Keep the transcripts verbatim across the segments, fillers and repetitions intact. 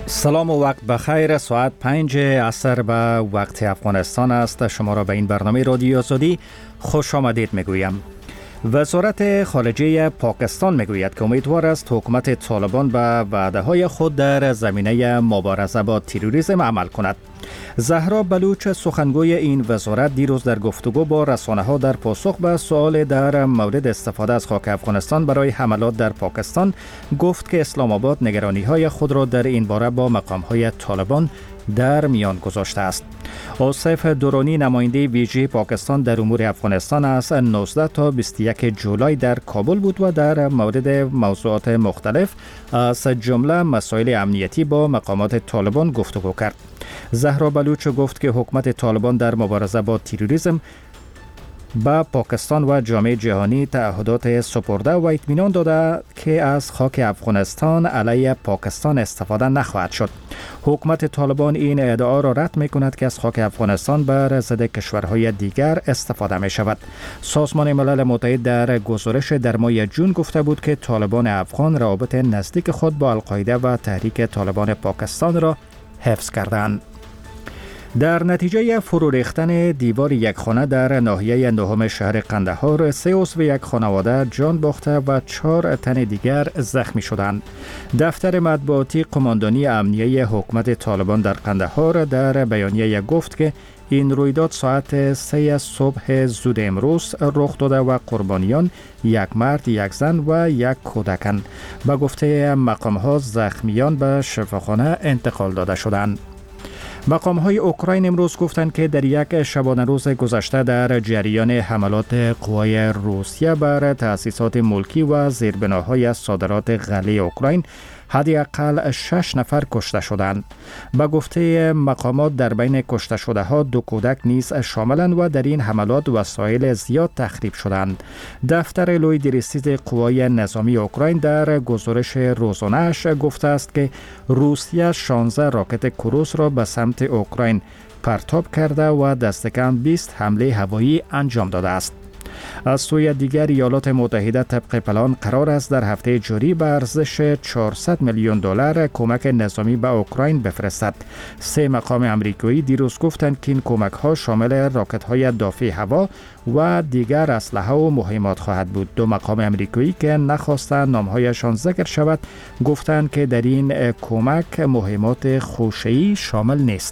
سلام و وقت بخیر. ساعت پنج عصر به وقت افغانستان است. شما را به این برنامه رادیو آزادی خوش آمدید میگویم. وزارت خارجه پاکستان میگوید که امیدوار است حکومت طالبان به وعده های خود در زمینه مبارزه با تروریسم عمل کند. زهرا بلوچ سخنگوی این وزارت دیروز در گفتگو با رسانه ها در پاسخ به سوال در مورد استفاده از خاک افغانستان برای حملات در پاکستان گفت که اسلام آباد نگرانی های خود را در این باره با مقام های طالبان در میان گذاشته است. آصف درانی نماینده ویژه پاکستان در امور افغانستان از نوزده تا بیست و یک جولای در کابل بود و در مورد موضوعات مختلف از جمله مسائل امنیتی با مقامات طالبان گفتگو کرد. زهرا بلوچ گفت که حکومت طالبان در مبارزه با تروریسم با پاکستان و جامعه جهانی تعهدات سپرده و اطمینان داده که از خاک افغانستان علیه پاکستان استفاده نخواهد شد. حکومت طالبان این ادعا را رد می کند که از خاک افغانستان بر ضد کشورهای دیگر استفاده می شود. سازمان ملل متحد در گزارش در ماه جون گفته بود که طالبان افغان روابط نزدیک خود با القاعده و تحریک طالبان پاکستان را حفظ کردند. در نتیجه فرو ریختن دیوار یک خانه در ناحیه نهم شهر قندهار، سه عضو یک خانواده جان باخته و چهار تن دیگر زخمی شدند. دفتر مطبوعاتی قماندانی امنیه حکومت طالبان در قندهار در بیانیه گفت که این رویداد ساعت سه صبح زود امروز رخ داده و قربانیان یک مرد، یک زن و یک کودکند. به گفته مقام‌ها زخمیان به شفاخانه انتقال داده شدند. مقام‌های اوکراین امروز گفتند که در یک شبانه روز گذشته در جریان حملات قوای روسیه بر تأسیسات ملکی و زیربناهای صادرات غله اوکراین حداقل شش نفر کشته شدند. به گفته مقامات در بین کشته شده ها دو کودک نیز شاملند و در این حملات وسایل زیاد تخریب شدند. دفتر لوی درستیز قوای نظامی اوکراین در گزارش روزانه‌اش گفته است که روسیه شانزده راکت کروز را به سمت اوکراین پرتاب کرده و دست کم بیست حمله هوایی انجام داده است. از سوی دیگر ایالات متحده طبق پلان قرار است در هفته جاری به ارزش چهارصد میلیون دلار کمک نظامی به اوکراین بفرستد. سه مقام آمریکایی دیروز گفتند که این کمک ها شامل راکت های دافع هوا و دیگر اسلحه و مهمات خواهد بود. دو مقام آمریکایی که نخواستند نامهایشان ذکر شود گفتند که در این کمک مهمات خوشه‌ای شامل نیست.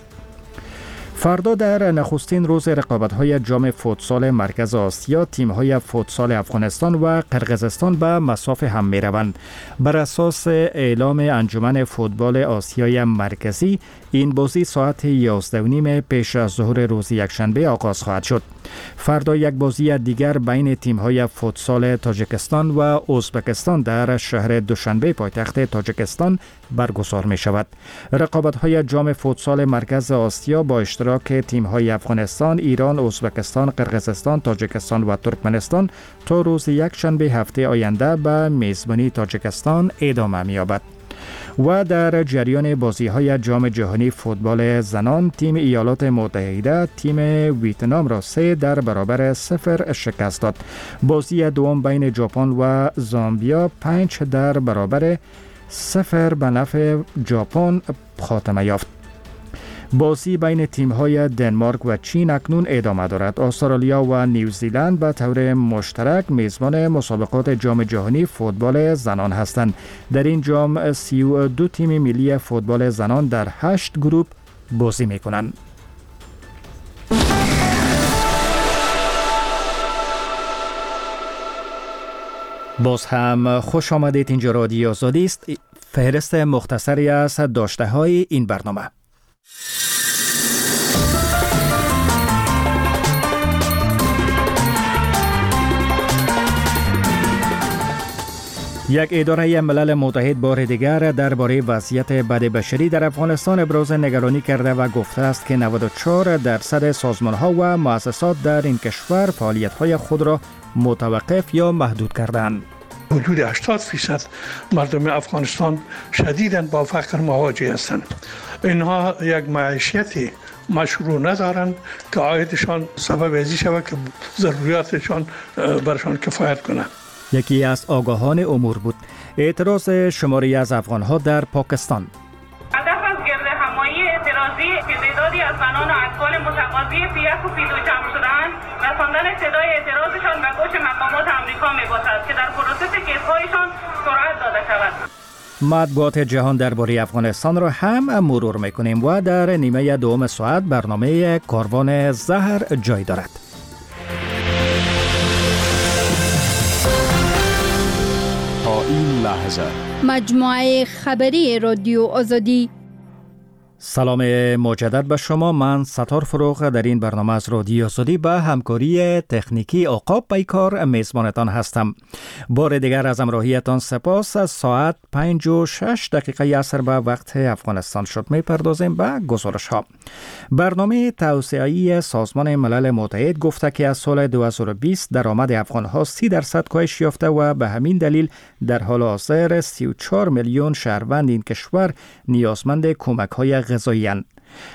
فردا در نخستین روز رقابت‌های جام فوتسال مرکز آسیا، تیم‌های فوتسال افغانستان و قرقیزستان به مصاف هم می‌روند. بر اساس اعلام انجمن فوتبال آسیای مرکزی، این بازی ساعت یازده و نیم پیش از ظهر روز یکشنبه آغاز خواهد شد. فردا یک بازی دیگر بین تیم‌های فوتسال تاجیکستان و ازبکستان در شهر دوشنبه پایتخت تاجیکستان برگزار می‌شود. رقابت‌های جام فوتسال مرکز آسیا با اشتراک تیم‌های افغانستان، ایران، ازبکستان، قرقیزستان، تاجیکستان و ترکمنستان تا روز یکشنبه هفته آینده به میزبانی تاجیکستان ادامه می‌یابد. و در جریان بازی‌های جام جهانی فوتبال زنان، تیم ایالات متحده تیم ویتنام را سه در برابر صفر شکست داد. بازی دوم بین ژاپن و زامبیا پنج در برابر صفر به نفع ژاپن خاتمه یافت. بازی بین تیم‌های دنمارک و چین اکنون ادامه دارد. استرالیا و نیوزیلند به طور مشترک میزبان مسابقات جام جهانی فوتبال زنان هستند. در این جام سی و دو تیم ملی فوتبال زنان در هشت گروه بازی می‌کنند. باز هم خوش آمدید. اینجا رادیو آزادی است. فهرست مختصری از داشته‌های این برنامه. یک اداره ملل متحد بار دیگر درباره وضعیت بد بشری در افغانستان ابراز نگرانی کرده و گفته است که نود و چهار درصد سازمان‌ها و مؤسسات در این کشور فعالیت‌های خود را متوقف یا محدود کردند. حدود هشتاد درصد مردم افغانستان شدیداً با فقر مواجه هستند. اینها یک معیشتی مشروع ندارند که عایدشان سبب ازی شود که ضروریاتشان برشان کفایت کنند. یکی از آگاهان امور بود. اعتراض شماری از افغان‌ها در پاکستان. هدف از پی یک و پی دو جمع شدند رساندن صدای اعتراضشان به گوش مقامات آمریکا می‌باشد که در پروسس کیس‌هایشان سرعت داده شود. مطبوعات جهان درباره افغانستان را هم مرور میکنیم و در نیمه دوم ساعت برنامه کاروان زهر جای دارد. تا این لحظه مجموعه خبری رادیو آزادی. سلام مجدد به شما. من ستار فروغ در این برنامه از رادیو آزادی به همکاری تکنیکی عقاب بیکار میزبانتان هستم. بار دیگر از همراهیتان سپاس. از ساعت پنج و شش دقیقه عصر به وقت افغانستان شد. میپردازیم به گزارش ها. برنامه توسعه‌ای سازمان ملل متحد گفته که از سال دو هزار و بیست درآمد افغان ها سی درصد کاهش یافته و به همین دلیل در حال حاضر سی و چهار میلیون شهروند این کشور نیازمند کمک های غذایی اند.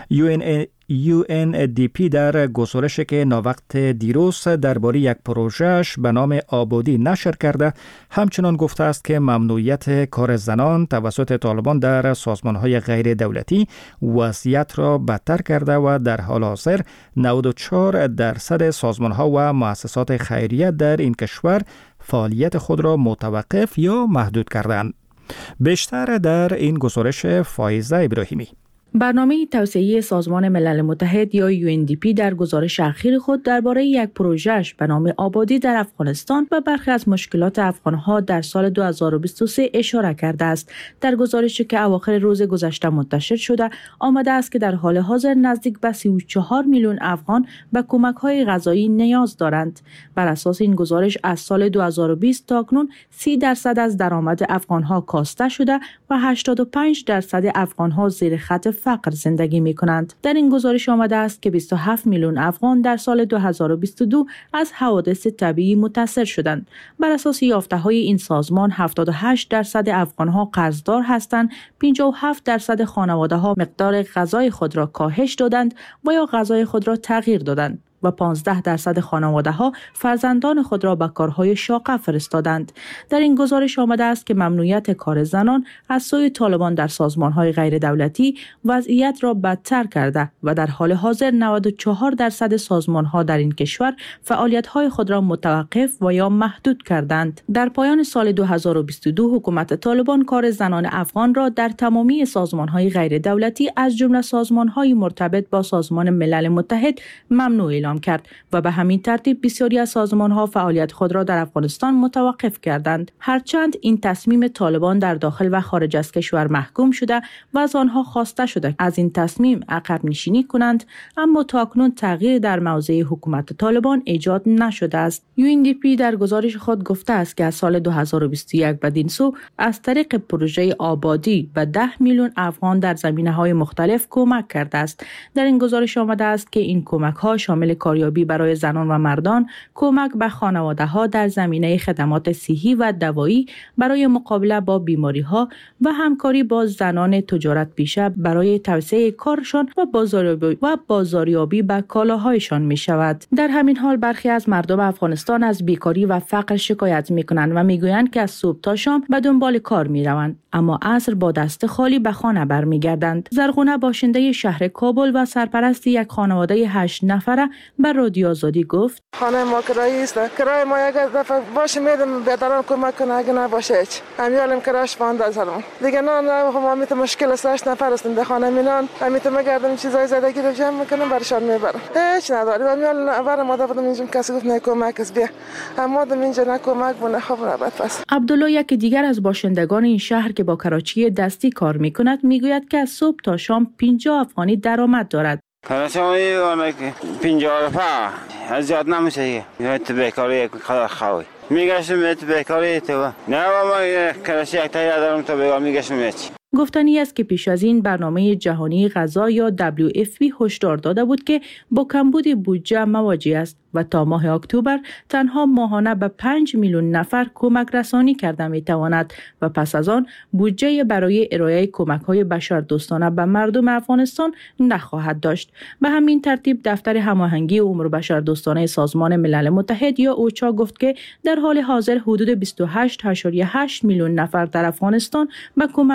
یو ان دی پی در گزارشی که ناوقت دیروز درباره یک پروژهش به نام آبادی نشر کرده همچنان گفته است که ممنوعیت کار زنان توسط طالبان در سازمان‌های غیر دولتی وضعیت را بدتر کرده و در حال حاضر نود و چهار درصد سازمان‌ها و مؤسسات خیریه در این کشور فعالیت خود را متوقف یا محدود کردند. بیشتر در این گزارش فایزه ابراهیمی. برنامه توسعه‌ای سازمان ملل متحد یا یو ان دی پی در گزارش اخیر خود درباره یک پروژه‌اش به نام آبادی در افغانستان و برخی از مشکلات افغان‌ها در سال دو هزار و بیست و سه اشاره کرده است. در گزارشی که اواخر روز گذشته منتشر شده، آمده است که در حال حاضر نزدیک به سی و چهار میلیون افغان به کمک‌های غذایی نیاز دارند. بر اساس این گزارش از سال دو هزار و بیست تا اکنون سی درصد از درآمد افغان‌ها کاسته شده و هشتاد و پنج درصد افغان‌ها زیر خط فقر زندگی می کنند. در این گزارش آمده است که بیست و هفت میلیون افغان در سال دو هزار و بیست و دو از حوادث طبیعی متاثر شدند. بر اساس یافته‌های این سازمان هفتاد و هشت درصد افغان‌ها قرضدار هستند، پنجاه و هفت درصد خانواده‌ها مقدار غذای خود را کاهش دادند و یا غذای خود را تغییر دادند و پانزده درصد خانواده‌ها فرزندان خود را به کارهای شاقه فرستادند. در این گزارش آمده است که ممنوعیت کار زنان از سوی طالبان در سازمان‌های غیر دولتی وضعیت را بدتر کرده و در حال حاضر نود و چهار درصد سازمان‌ها در این کشور فعالیت‌های خود را متوقف و یا محدود کردند. در پایان سال دو هزار و بیست و دو حکومت طالبان کار زنان افغان را در تمامی سازمان‌های غیر دولتی از جمله سازمان‌های مرتبط با سازمان ملل متحد ممنوع اعلام کرد و به همین ترتیب بسیاری از سازمان‌ها فعالیت خود را در افغانستان متوقف کردند. هرچند این تصمیم طالبان در داخل و خارج از کشور محکوم شده و از آنها خواسته شده از این تصمیم عقب نشینی کنند، اما تاکنون تغییر در موضع حکومت طالبان ایجاد نشده است. یو ان دی پی در گزارش خود گفته است که از سال دو هزار و بیست و یک بدین سو از طریق پروژه آبادی به ده میلیون افغان در زمینه‌های مختلف کمک کرده است. در این گزارش آمده است که این کمک‌ها شامل کاریابی برای زنان و مردان، کمک به خانواده‌ها در زمینه خدمات صحی و دوایی برای مقابله با بیماری‌ها و همکاری با زنان تجارت پیشه برای توسعه کارشان و بازاریابی و بازاریابی به کالاهایشان می‌شود. در همین حال برخی از مردم افغانستان از بیکاری و فقر شکایت می‌کنند و می‌گویند که از صبح تا شام به دنبال کار می‌روند، اما عصر با دست خالی به خانه برمیگردند. زرغونه باشنده شهر کابل و سرپرست یک خانواده هشت نفره به رادیو آزادی گفت: خانه ما کرایی است. کرای ما یک دفعه باشه میدم بیادران کمک کنه، اگه نباشه هیچ. امیالم کراش باند زدم. دیگه نه نه ما میت مشکل است، هشت نفر هستیم به خانه مینان. امیت میگردم چیزای زدگی رو جمع میکنم برشان میبرم. هیچ نداریم. امیال برام ماده بودم اینجا کسی گفت نه کمک است بیا. اما دم اینجا نه کمک بونه خب رابط پس. عبدالله یک دیگر از باشندگان این شهر که با کراچی دستی کار میکند میگوید که از صبح تا شام پنجاه افغانی درآمد دارد. کارشانی وانه پنجاه رفاه از زیاد نمیشه. یه تو بیکاری یک خدا خوی میگشتم تو بیکاری تو نه ما کارشی یک تایی دارم تو بیکار میگشتم هیچ. گفتنی است که پیش از این برنامه جهانی غذا یا دبلیو اف پی هشدار داده بود که با کمبود بودجه مواجه است و تا ماه اکتبر تنها ماهانه به پنج میلیون نفر کمک رسانی کرده می تواند و پس از آن بودجه برای ارائه کمک های بشردوستانه به مردم افغانستان نخواهد داشت. به همین ترتیب دفتر هماهنگی امور بشردوستانه سازمان ملل متحد یا اوچا گفت که در حال حاضر حدود بیست و هشت ممیز هشت میلیون نفر در افغانستان به کمک های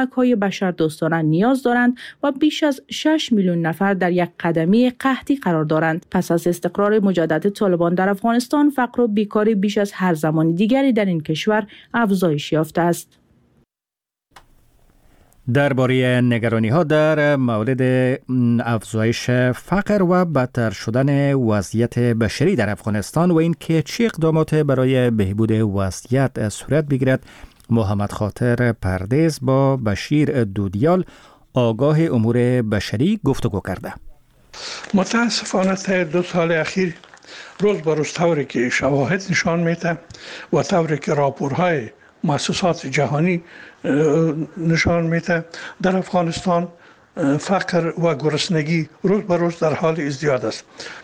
بشردوستانه نیاز دارند و بیش از شش میلیون نفر در یک قدمی قحطی قرار دارند. پس از استقرار مجدد طالبان در افغانستان، فقر و بیکاری بیش از هر زمان دیگری در این کشور افزایش یافته است. درباره نگرانی ها در مورد افزایش فقر و بدتر شدن وضعیت بشری در افغانستان و اینکه چه اقدامات برای بهبود وضعیت صورت بگیرد، محمد خاطر پردیس با بشیر دودیال آگاه امور بشری گفتگو کرده. متاسفانه تا دو سال اخیر روز به روز طوری که شواهد نشان میده و طوری که راپورهای مؤسسات جهانی نشان میده، در افغانستان فقر و گرسنگی روز به روز در حال ازدیاد است.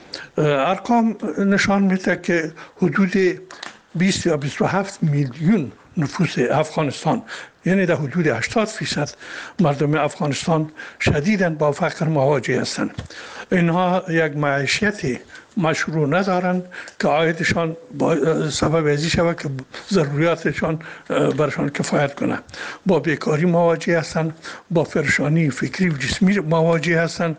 ارقام نشان میده که حدود بیست یا بیست و هفت میلیون نفوس افغانستان، یعنی در حدود هشتاد درصد مردم افغانستان شدیداً با فقر مواجه هستند. اینها یک معیشتی مشروع ندارند که عایدشان سبب ازی شود که ضروریاتشان برشان کفایت کنه. با بیکاری مواجه هستند، با پریشانی فکری و جسمی مواجه هستند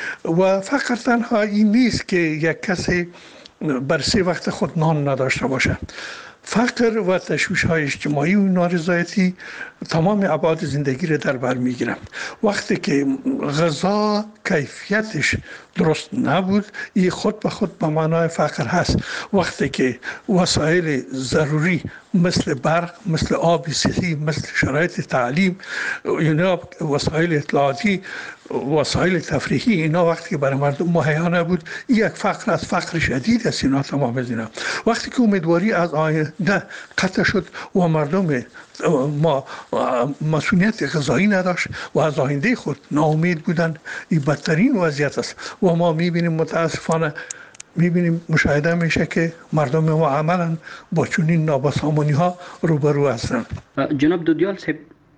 و فقط تنها این نیست که یک کسی بر سه وقت خود نان نداشته باشه. فقر و تشویش های اجتماعی و نارضایتی تمام ابعاد زندگی را در بر میگیرند. وقتی که غذا کیفیتش درست نبود، این خود به خود به معنای فقر هست. وقتی که وسایل ضروری مثل برق، مثل آب صحی، مثل شرایط تعلیم، اینا وسایل اطلاعاتی، وسایل تفریحی، اینا وقتی که برای مردم مهیا نبود، این یک فقر از فقر شدید است. اینا تمام از اینا وقتی که امیدواری از آینده قطع شد و مردم ما مسئولیت غذایی نداشت و از آینده خود ناامید بودن، این بدترین وضعیت است. و ما میبینیم متاسفانه میبینیم مشاهده میشه که مردم ما عملا با چنین نابسامانی ها روبرو هستند. جناب دودیال صاحب،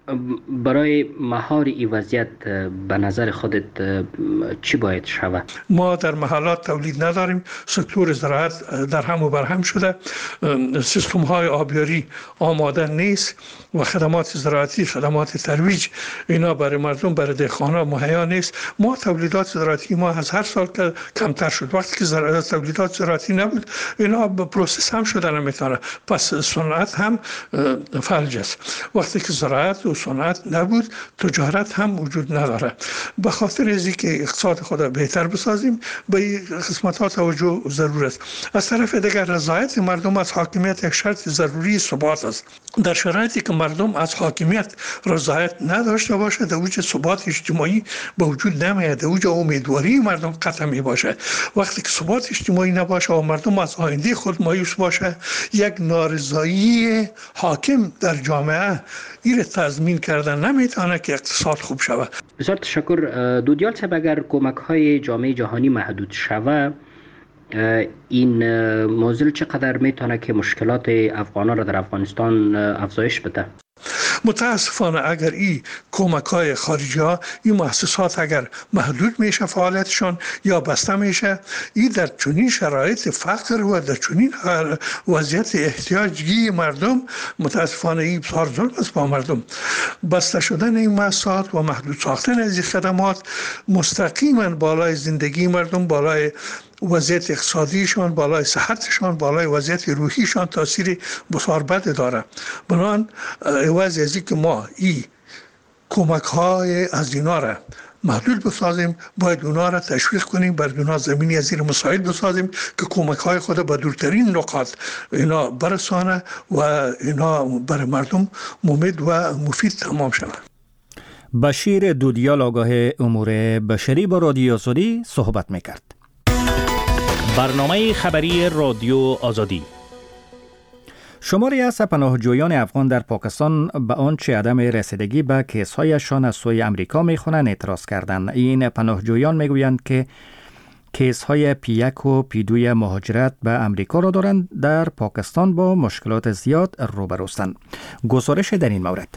برای مهار این وضعیت به نظر خودت چی باید شود؟ ما در محلات تولید نداریم، سکتور زراعت در هم و بر هم شده، سیستم های آبیاری آماده نیست و خدمات زراعتی، خدمات ترویج اینا برای مردم، برای دهقانا مهیا نیست. ما تولیدات زراعتی ما از هر سال که کمتر شد. وقتی که زراعت تولیدات زراعتی نبود، اینا به پروسس هم شدن نمیتونه، پس صنعت هم فلج است. وقتی که زراعت و صنعت نبود، تجارت هم وجود نداره. به خاطر اینکه که اقتصاد خود بهتر بسازیم، به این قسمت ها توجه ضرور است. از طرف دیگر رضایت مردم از حاکمیت یک شرط ضروری ثبات است. در شرایطی که مردم از حاکمیت رضایت نداشته باشه، در اوج ثبات اجتماعی به وجود نمیاد، در اوج امیدواری مردم قطع می باشه. وقتی که ثبات اجتماعی نباشه و مردم از آینده خود مایوس باشه، یک نارضایی حاکم در جامعه این تضمین کردن نمیتونه که اقتصاد خوب شود. بسیار تشکر. دودیال صاحب، اگر کمک های جامعه جهانی محدود شود، این موضوع چقدر میتونه که مشکلات افغانان را در افغانستان افزایش بده؟ متاسفانه اگر این کمک های خارجی ها، این مؤسسات اگر محدود میشه فعالیتشان یا بسته میشه، این در چنین شرایط فقر و در چنین وضعیت احتیاجی مردم، متاسفانه این بسیار ظلم است با مردم. بسته شدن این مؤسسات و محدود ساختن از این خدمات مستقیما بالای زندگی مردم، بالای وضعیت اقتصادیشان، بالای صحتشان، بالای وضعیت روحیشان تاثیر بسیار بد داره. بنابراین عوض از اینکه ما این کمک های از اینا را محدود بسازیم، باید اونا را تشویق کنیم، بر اونا زمینی از زیر مساعد بسازیم که کمک های خود به دورترین نقاط اینا برسانه و اینا بر مردم مفید و مفید تمام شود. بشیر دودیال آگاه امور بشری با رادیو آزادی صحبت میکرد. برنامه خبری رادیو آزادی. شماری از پناهجویان افغان در پاکستان به آنچه عدم رسیدگی به کیس‌هایشان از سوی امریکا می‌خوانند اعتراض کردند. این پناهجویان میگویند که کیس‌های پی یک و پی دو مهاجرت به امریکا را دارند، در پاکستان با مشکلات زیاد روبروستند. گزارش در این مورد.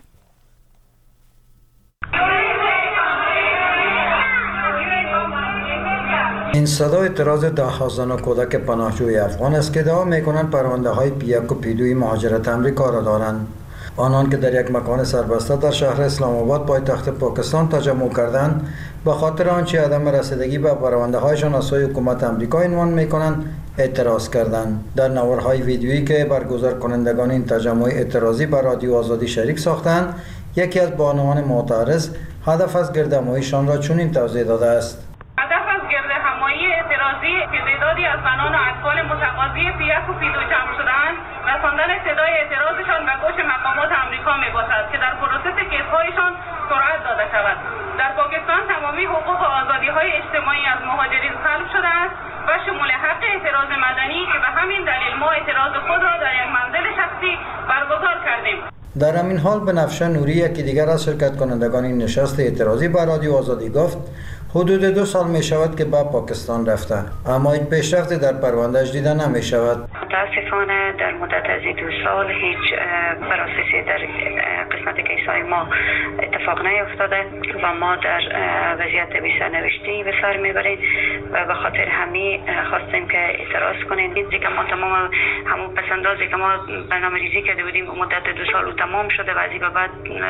این صدا اعتراض ده‌ها زن کودک پناهجوی افغان است که ادعا می‌کنند پرونده‌های پی یک و پی دو مهاجرت امریکا را دارند. آنان که در یک مکان سربسته در شهر اسلام آباد پایتخت پاکستان تجمع کردند به خاطر آنچه عدم رسیدگی به پرونده هایشان از سوی حکومت آمریکا عنوان میکنند اعتراض کردند. در نوارهای ویدیویی که برگزار کنندگان این تجمع اعتراضی به رادیو آزادی شریک ساختند، یکی از بانوان معترض هدف از گردهماییشان را چنین توضیح داده است: هدف از گردهمایی اعتراضی که تعدادی از زنان و اطفال متقاضی پی یک و پی دو جمع شده‌اند، رساندن صدای اعتراضشان به گوش مقامات آمریکا میباشد که در پروسس کیس‌هایشان سرعت داده شود. در پاکستان تمامی حقوق و آزادی‌های اجتماعی از مهاجرین سلب شده است و شمول حق اعتراض مدنی که به همین دلیل ما اعتراض خود را در یک منزل شخصی برگزار کردیم. در همین حال بنفشه نوری، یکی دیگر از شرکت کنندگان این نشست اعتراضی به رادیو آزادی گفت حدود دو سال می شود که به پاکستان رفته، اما این پیشرفتی در پروندهش دیده نمی شود. متاسفانه در مدت از دو سال هیچ پروسسی در قسمت کیسای ما اتفاق نیفتاده و ما در وضعیت بی سرنوشتی به سر میبریم و به خاطر همین خواستیم که اعتراض کنیم. دیدی که ما تمام همون پسندازی که ما برنامه ریزی کرده بودیم به مدت دو سال تمام شده و از این به بعد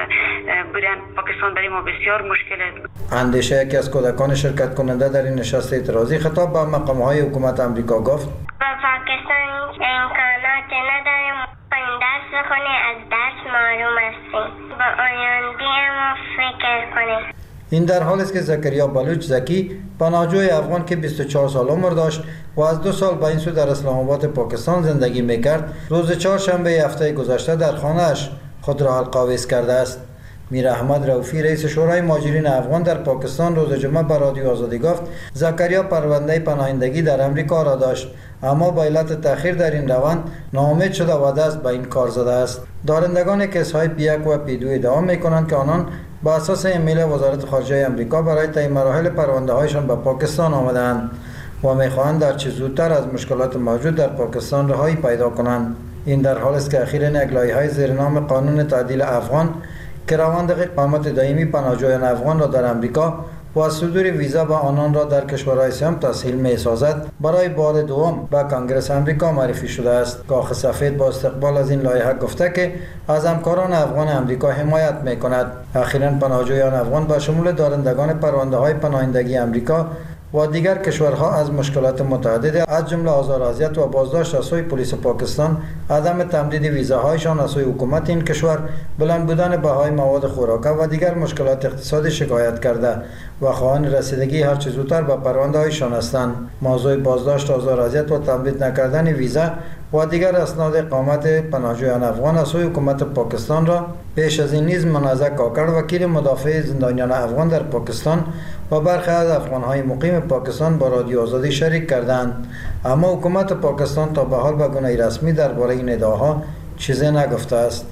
بودن پاکستان برای ما بسیار مشکله. اندیشه یکی از کودکان شرکت کننده در این نشست اعتراضی خطاب به مقام‌های حکومت آمریکا گفت: با پاکستان امکانات نداریم، این درس بخونیم، از درس معلوم هستیم، با آینده ما فکر کنیم. این در حالی است که زکریا بلوچ زکی، پناهجوی افغان که بیست و چهار سال عمر داشت و از دو سال به این سو در اسلام آباد پاکستان زندگی میکرد، روز چهارشنبه هفته گذشته در خانه‌اش خود را القاویز کرده است. میر احمد رؤوفی، رئیس شورای مهاجرین افغان در پاکستان، روز جمعه به رادیو آزادی گفت زکریا پرونده پناهندگی در امریکا را داشت، اما به علت تأخیر در این روند ناامید شده و دست به این کار زده است. دارندگان کیس‌های پی یک و پی دو ادعا می‌کنند که آنان با اساس ایمیل وزارت خارجه آمریکا برای طی مراحل پرونده‌هایشان به پاکستان آمدند و می‌خواهند در چه زودتر از مشکلات موجود در پاکستان رهایی پیدا کنند. این در حالی است که اخیراً یک لایحه زیر نام قانون تعدیل افغان که روند اقامت دائمی پناهجویان افغان را در امریکا و از صدور ویزا به آنان را در کشورهای سیام تسهیل می سازد، برای بار دوم به کانگرس امریکا معرفی شده است. کاخ سفید با استقبال از این لایحه گفته که از همکاران افغان امریکا حمایت می کند. اخیراً پناهجویان افغان به شمول دارندگان پرونده های پناهندگی امریکا و دیگر کشورها از مشکلات متعدد از جمله آزار و اذیت و بازداشت از سوی پلیس پاکستان، عدم تمدید ویزاهایشان از سوی حکومت این کشور، بلند بودن بهای مواد خوراکه و دیگر مشکلات اقتصادی شکایت کرده و خواهان رسیدگی هر چه زودتر به پرونده هایشان هستند. موضوع بازداشت، آزار و اذیت و تمدید نکردن ویزا و دیگر اسناد اقامت پناهجویان افغان از سوی حکومت پاکستان را پیش از این نیز منازع کاکر، وکیل مدافع زندانیان افغان در پاکستان و برخی از افغان‌های مقیم پاکستان با رادیو آزادی شریک کردند، اما حکومت پاکستان تا به حال به گونه رسمی درباره این ادعاها چیزی نگفته است.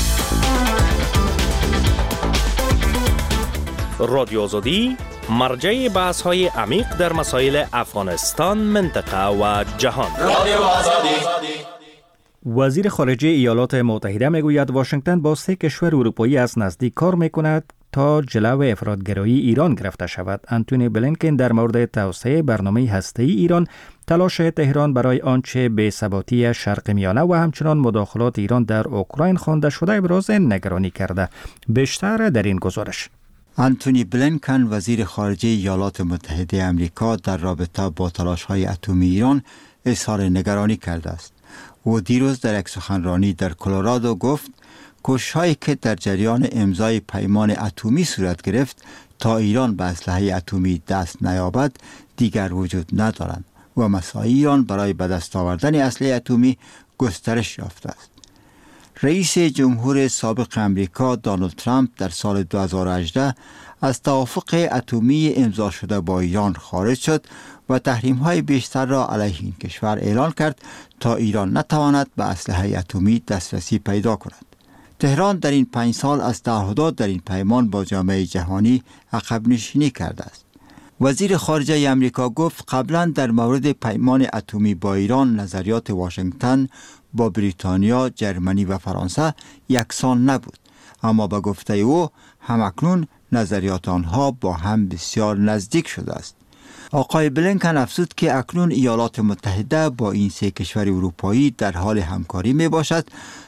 رادیو آزادی مرجع بحث‌های عمیق در مسائل افغانستان، منطقه و جهان. رادیو آزادی. وزیر خارجه ایالات متحده میگوید واشنگتن با سه کشور اروپایی از نزدیک کار میکند تا جلو افراط‌گرایی ایران گرفته شود. انتونی بلینکن در مورد توسعه برنامه هسته‌ای ایران، تلاش تهران برای آنچه بی‌ثباتی شرق میانه و همچنان مداخلات ایران در اوکراین خوانده شده ابراز نگرانی کرده. بیشتر در این گزارش. انتونی بلینکن وزیر خارجه ایالات متحده آمریکا در رابطه با تلاش‌های اتمی ایران اظهار نگرانی کرده است. او دیروز در یک سخنرانی در کلرادو گفت کوشش‌هایی که در جریان امضای پیمان اتمی صورت گرفت تا ایران به اسلحه اتمی دست نیابد دیگر وجود ندارند و مساعی ایران برای به دست آوردن اسلحه اتمی گسترش یافته است. رئیس جمهور سابق امریکا دونالد ترامپ در سال دو هزار و هجده از توافق اتمی امضا شده با ایران خارج شد و تحریم‌های بیشتر را علیه این کشور اعلان کرد تا ایران نتواند به اسلحه اتمی دسترسی پیدا کند. تهران در این پنج سال از تعهدات در این پیمان با جامعه جهانی عقب نشینی کرده است. وزیر خارجه آمریکا گفت قبلا در مورد پیمان اتمی با ایران نظریات واشنگتن با بریتانیا، جرمنی و فرانسه یکسان نبود، اما به گفته او همکنون نظریات آنها با هم بسیار نزدیک شده است. آقای بلینکن افزود که اکنون ایالات متحده با این سه کشور اروپایی در حال همکاری می باشد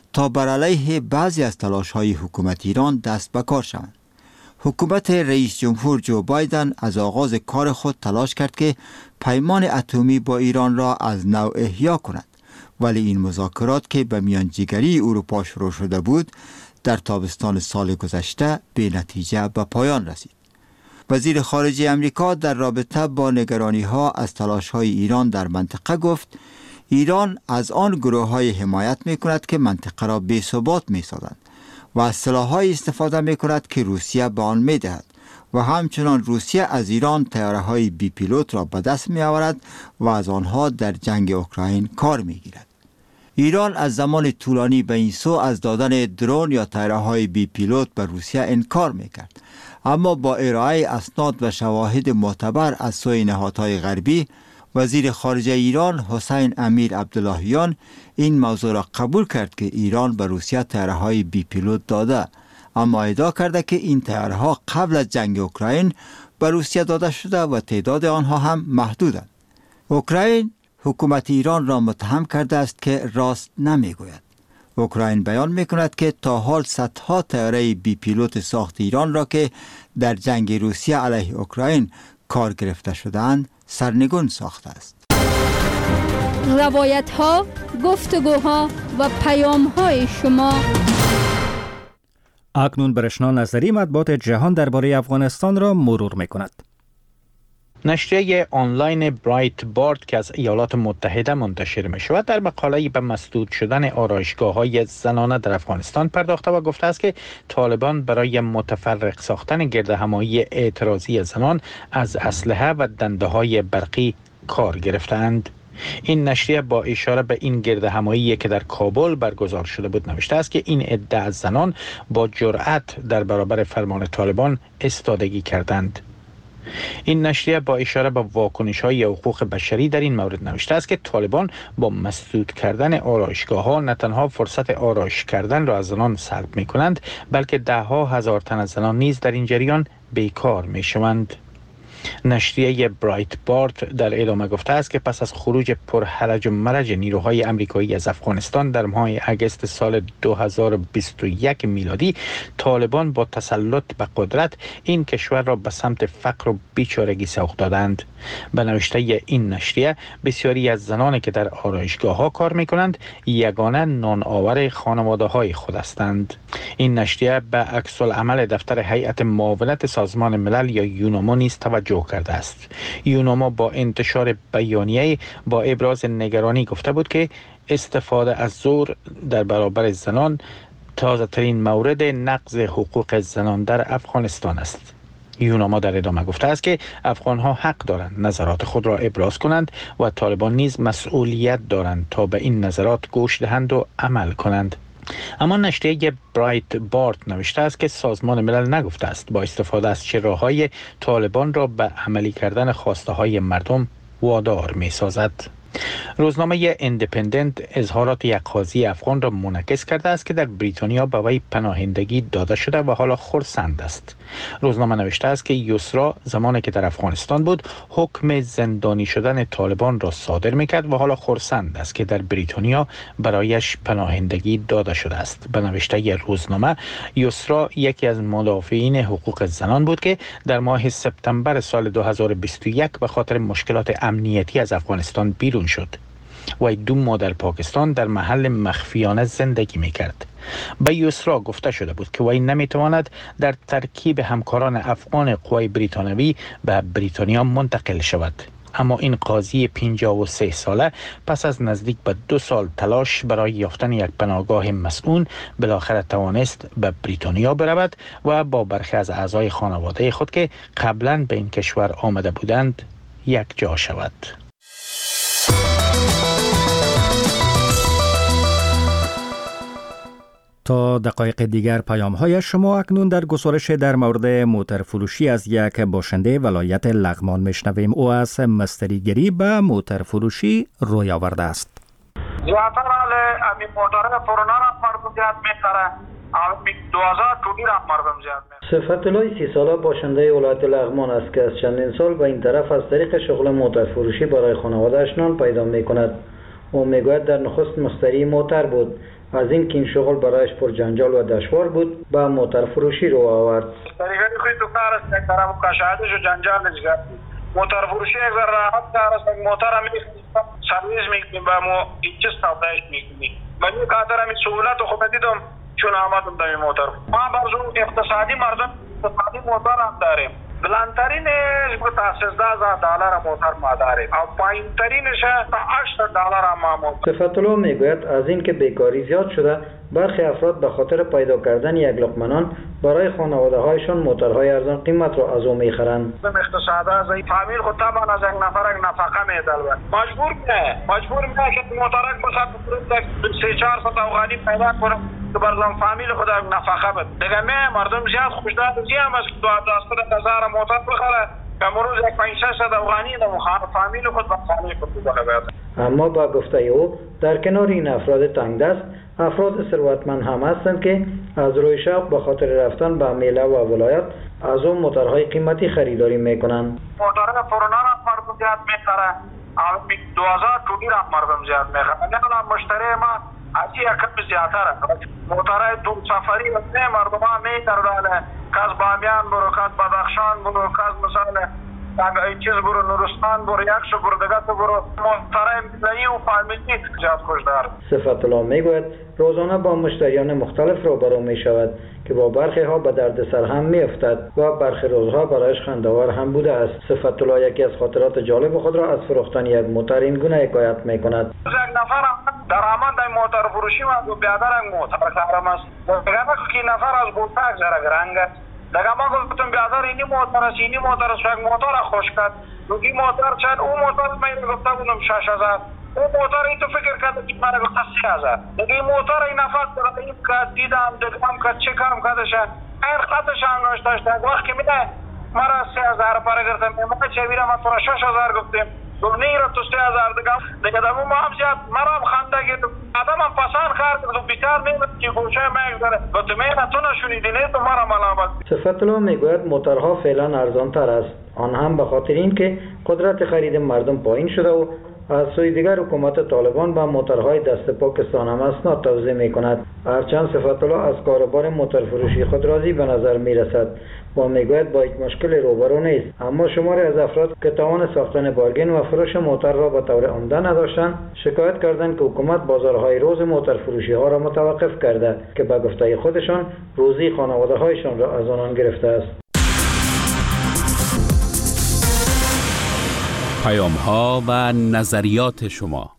تا بر علیه بعضی از تلاش‌های حکومت ایران دست به کار شوند. حکومت رئیس جمهور جو بایدن از آغاز کار خود تلاش کرد که پیمان اتمی با ایران را از نو احیا کند، ولی این مذاکرات که به میانجیگری اروپا شروع شده بود در تابستان سال گذشته به نتیجه به پایان رسید. وزیر خارجه امریکا در رابطه با نگرانی‌ها از تلاش‌های ایران در منطقه گفت ایران از آن گروه‌های حمایت می‌کند که منطقه را بی‌ثبات می‌سازند و از سلاح‌های استفاده می‌کند که روسیه به آن می‌دهد و همچنان روسیه از ایران طیاره‌های بی پیلوت را به دست می‌آورد و از آنها در جنگ اوکراین کار می‌گیرد. ایران از زمان طولانی به این سو از دادن درون یا طیاره‌های بی پیلوت به روسیه انکار می‌کرد، اما با ارائه اسناد و شواهد معتبر از سوی نهادهای غربی، وزیر خارجه ایران حسین امیر عبداللهیان این موضوع را قبول کرد که ایران به روسیه طیاره‌های بی پیلوت داده، اما ادعا کرده که این طیاره‌ها قبل از جنگ اوکراین به روسیه داده شده و تعداد آنها هم محدودند. اوکراین حکومت ایران را متهم کرده است که راست نمیگوید. اوکراین بیان میکند که تا حال صدها طیاره بی پیلوت ساخت ایران را که در جنگ روسیه علیه اوکراین کار گرفته شده‌اند سرنگون ساخته است. روایت ها، گفتگوها و پیام های شما. اکنون برشنا نظری مطبوعات جهان درباره افغانستان را مرور میکند. نشریه آنلاین برایت بارد که از ایالات متحده منتشر می شود در مقاله‌ای به مسدود شدن آرایشگاه‌های زنانه در افغانستان پرداخته و گفته است که طالبان برای متفرق ساختن گردهمایی اعتراضی زنان از اسلحه و دنده‌های برقی کار گرفتند. این نشریه با اشاره به این گردهمایی که در کابل برگزار شده بود نوشته است که این عده از زنان با جرأت در برابر فرمان طالبان ایستادگی کردند. این نشریه با اشاره به واکنش‌های حقوق بشری در این مورد نوشته است که طالبان با مسدود کردن آرایشگاه‌ها نه تنها فرصت آرایش کردن را از زنان سلب می‌کنند، بلکه ده‌ها هزار تن از زنان نیز در این جریان بیکار می‌شوند. نشریه برایت بارد در ادامه گفته است که پس از خروج پرهرج و مرج نیروهای آمریکایی از افغانستان در ماه اگست سال دو هزار و بیست و یک میلادی، طالبان با تسلط به قدرت این کشور را به سمت فقر و بیچارگی سوق دادند. به نوشته این نشریه بسیاری از زنانی که در آرایشگاه‌ها کار می‌کنند یگانه نان آور خانواده‌های خود هستند. این نشریه به عکس العمل دفتر هیئت معاونت سازمان ملل یا یوناما نیز توجه کرده است. یوناما با انتشار بیانیه با ابراز نگرانی گفته بود که استفاده از زور در برابر زنان تازه ترین مورد نقض حقوق زنان در افغانستان است. یوناما در ادامه گفته است که افغانها حق دارند نظرات خود را ابراز کنند و طالبان نیز مسئولیت دارند تا به این نظرات گوش دهند و عمل کنند. اما نشریه برایت بارد نوشته است که سازمان ملل نگفته است با استفاده از چه راه‌های طالبان را به عملی کردن خواسته های مردم وادار می سازد. روزنامه ایندیپندنت اظهارات یک قاضی افغان را منعکس کرده است که در بریتانیا به وی پناهندگی داده شده و حالا خرسند است. روزنامه نوشته است که یسرا زمانی که در افغانستان بود حکم زندانی شدن طالبان را صادر میکرد و حالا خرسند است که در بریتانیا برایش پناهندگی داده شده است. به نوشته روزنامه، یسرا یکی از مدافعین حقوق زنان بود که در ماه سپتامبر سال دو هزار و بیست و یک به خاطر مشکلات امنیتی از افغانستان بیرون شد. وی دو ماه در پاکستان در محل مخفیانه زندگی میکرد. به یسرا گفته شده بود که وی نمیتواند در ترکیب همکاران افغان قوای بریتانوی به بریتانیا منتقل شود. اما این قاضی پنجاه و سه ساله پس از نزدیک به دو سال تلاش برای یافتن یک پناهگاه مسئول بالاخره توانست به بریتانیا برود و با برخی از اعضای خانواده خود که قبلا به این کشور آمده بودند یک جا شود. تا دقایق دیگر پیام های شما اکنون در گزارش در مورد موتر فروشی از یک باشنده ولایت لغمان میشنویم. او از مستریگری به موتر فروشی روی آورده است. زیادتر امی موتر کرونا را مردم زیاد میخره، امی دوازده تولی را مردم زیاد میخره. صفت الله سی ساله باشنده ولایت لغمان است که از چندین سال به این طرف از طریق شغل موتر فروشی برای خانواده‌اش نان پیدا میکند. او میگوید در نخست مشتری موتر بود، از این که این شغل برایش پر جنجال و دشوار بود به موتر فروشی رو آورد. طریقه خوی تو کار است یک طرف کشادش و جنجال نجات موتر فروشی یک ذره راحت کار است. موتر هم سرویس میکنیم و مو هیچ استفادهش میکنیم. من این خاطر همین سهولت خوب دیدم چون آمدم در این موتر. ما برزو اقتصادی مردم اقتصادی موتر هم داریم. بلندترینش تا سیزده هزار دلار موتر ما داریم و پایینترینش تا هشت دلار ما موتر. صفت الله میگوید از این که بیکاری زیاد شده برخی افراد به خاطر پیدا کردن یک لقمه نان برای خانواده هایشان موترهای ارزان قیمت را از او میخرند. اقتصاد از این فامیل خود طبعا از یک نفر یک نفقه میدل مجبور نه مجبور نه که موترک بسات سه چهار صد افغانی پیدا کنم که برزن فامیل خود یک نفقه بده. دیگه می مردم زیاد خوشدار زیام از دو هزار هزار موتر بخره که امروز یک پنج صد افغانی در فامیل خود با فامیل خود بده. اما با گفته او در کنار این افراد تنگ دست افراد ثروتمند هم هستند که از روی شوق به خاطر رفتن به میله و ولایت از اون موترهای قیمتی خریداری میکنند. موترهای پرونا را مردم زیاد میخره. دو هزار تولی را مردم زیاد میخره. نه مشتری ما از این کم زیادتره. موترهای دو سفری و نه مردم ها میترونه کاز بامیان برو کاز بدخشان برو کاز مثلا این چیز برو نورستان برو یکشو برو دگت برو موترهای ملی و فامیلی زیاد خوشدار. صفت الله میگوید روزانه با مشتریان مختلف روبرو می شود که با برخی ها به دردسر هم می افتد و برخی روزها برایش خنده‌آور هم بوده است. صفت الله یکی از خاطرات جالب خود را از فروختن یک موتر این گونه حکایت می کند. یک نفر درآمد در موتر فروشی و بیادر یک موتر کارم است. دیگه که نفر از بوتاک زره گرنگ است. دیگه ما گفتم بیادر اینی موتر است اینی موتر است یک موتر خوش کرد. دوگی موتر چند اون موتر من گفته بودم شش هزار. اون موتر این تو فکر کرده که مرا گفته سه هزار. دیگه این موتر این نفر کرده این که دیدم دیدم که چه کارم کردشه این خطش هم نوشتش در وقت که میده مرا سه هزار پاره گرفتم ما چه بیرم ما تو را شش هزار گفتیم دو نی را تو سه هزار دیگه دیگه در ما هم زیاد مرا هم خنده گرفت آدم هم پسند کرد تو بیکار نمید که گوشه میگذاره گفت میگه تو نشونیدی نه تو مرا ملامت. صفت الله میگوید موترها فعلا ارزان تر است آن هم به خاطر اینکه قدرت خرید مردم پایین شده و از سوی دیگر حکومت طالبان به موترهای دست پاکستان هم اسناد توزیع می کند. هرچند صفت الله از کاروبار موتر فروشی خود راضی به نظر می رسد و میگوید با یک مشکل روبرو نیست، اما شماری از افراد که توان ساختن بارگین و فروش موتر را به طور عمده نداشتند شکایت کردند که حکومت بازارهای روز موتر فروشی ها را متوقف کرده که به گفته خودشان روزی خانواده هایشان را از آنان گرفته است. پیام ها و نظریات شما.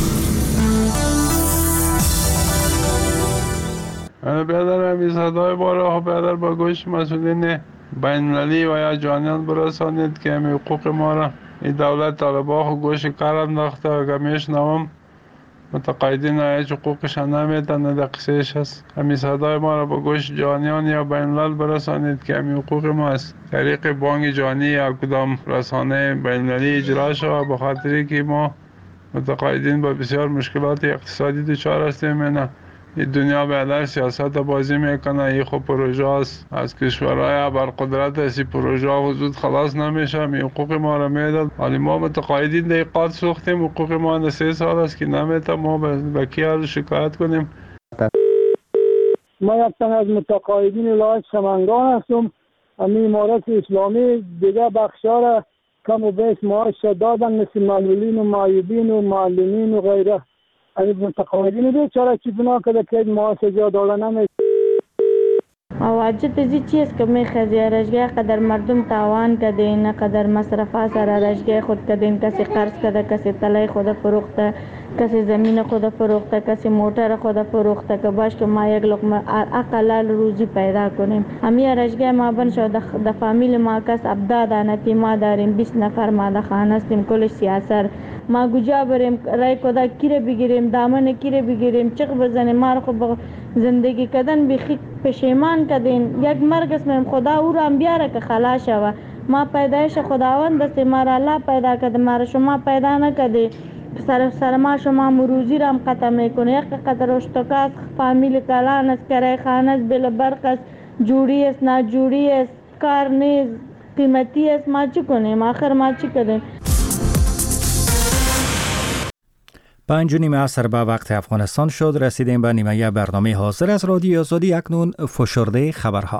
انا بیادر همی صدای باره بیادر با گوش مسئولین بین المللی و یا جانیان برسانید که همی حقوق ما را این دولت طالبا خو گوش کارم ناخته و که میشنوم متقاعدین هیچ حقوقش نمیدن نه دقیقش هست. همی صدای ما را با گوش جانیان یا بین الملل برسانید که همی حقوق ما است. طریق بانک جانی یا کدام رسانه بین المللی اجرا شود به خاطری که ما متقاعدین با بسیار مشکلات اقتصادی دچار هستیم. نه این دنیا بیادر سیاست بازی میکنه، این خب پروژه است از کشورهای ابرقدرت است، این پروژه وجود خلاص نمیشه، این حقوق ما را میداد. ولی ما متقاعدین دقیقات سوختیم، حقوق ما سه سال است که نمیتونه ما به کی شکایت کنیم. ما یک تن از متقاعدین ولایت سمنگان هستم. امی امارت اسلامی دیگه بخشا را کم و بیش معاش دادن مثل معلولین و معیوبین و معلمین و غیره. اگه متقاعدین بیچاره چی بنا کرده که معاش جا داده نمیشه. واجد ازی چیز که میخوازی رشگاه قدر مردم تاوان کده نه قدر مصرفه سر رشگاه خود کده، کسی قرض کده، کسی طلای خود فروخته، کسی زمین خود فروخته، کسی موتر خود فروخته که باش که ما یک لقمه اقلال روزی پیدا کنیم. همی رشگاه ما بن شد د فامیل ما کس ابداد انتی ما داریم بیست نفر ما د خانه استیم کلش سیاسر ما گوجا بریم رای کدا کیره بگیریم دامن کیره بگیریم چق بزنیم ما خو زندگی کردن بخی پشیمان کردین یک مرگ اسم خدا او را بیاره که خلاص شوه. ما پیدایش خداوند است، ما را الله پیدا کرده، ما را شما پیدا نکرده. سر سر ما شما مروزی را هم قطع میکنه. یک قطع اشتکاست فامیل کلان است، کرای خانه است، بل برق است، جوری است، ناجوری است، کار نیست، قیمتی است. ما چی کنیم؟ آخر ما چی کنیم؟ پنج و نیم عصر به وقت افغانستان شد. رسیدیم به نیمه برنامه حاضر از رادیو آزادی. اکنون فشرده خبرها.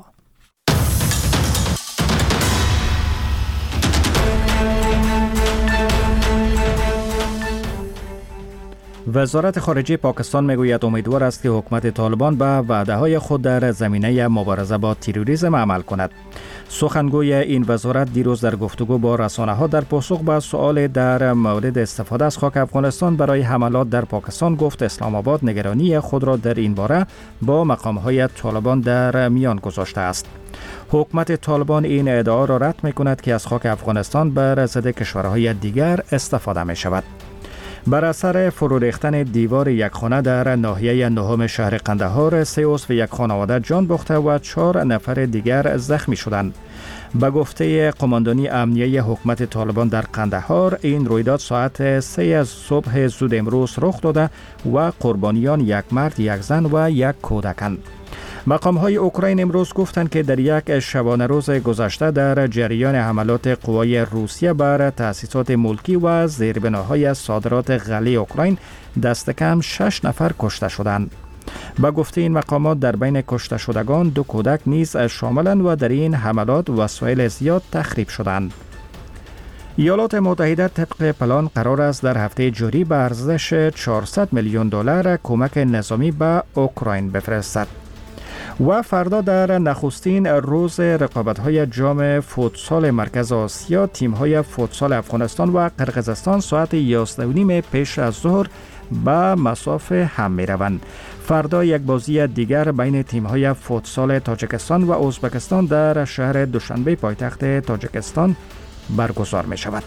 وزارت خارجه پاکستان میگوید امیدوار است که حکومت طالبان به وعده‌های خود در زمینه مبارزه با تروریسم عمل کند. سخنگوی این وزارت دیروز در گفتگو با رسانه‌ها در پاسخ به سؤال در مورد استفاده از خاک افغانستان برای حملات در پاکستان گفت اسلام آباد نگرانی خود را در این باره با مقام‌های طالبان در میان گذاشته است. حکومت طالبان این ادعا را رد می‌کند که از خاک افغانستان بر ضد کشورهای دیگر استفاده می‌شود. بر اثر فرو ریختن دیوار یک خانه در ناحیه نهم شهر قندهار، سه عضو یک خانواده جان باخته و چهار نفر دیگر زخمی شدند. به گفته قماندانی امنیه حکومت طالبان در قندهار، این رویداد ساعت سه از صبح زود امروز رخ داده و قربانیان یک مرد، یک زن و یک کودکند. مقام‌های اوکراین امروز گفتند که در یک شبانه روز گذشته در جریان حملات قوای روسیه بر تأسیسات ملکی و زیربناهای صادرات غله اوکراین دست کم شش نفر کشته شدند. با گفته این مقامات در بین کشته شدگان دو کودک نیز شاملند و در این حملات وسایل زیاد تخریب شدند. ایالات متحده طبق پلان قرار است در هفته جاری به ارزش چهارصد میلیون دلار کمک نظامی به اوکراین بفرستد. و فردا در نخستین روز رقابت‌های جام فوتسال مرکز آسیا، تیم‌های فوتسال افغانستان و قرقیزستان ساعت یازده و نیم پیش از ظهر به مسافه هم می‌روند. فردا یک بازی دیگر بین تیم‌های فوتسال تاجیکستان و ازبکستان در شهر دوشنبه پایتخت تاجیکستان برگزار می‌شود.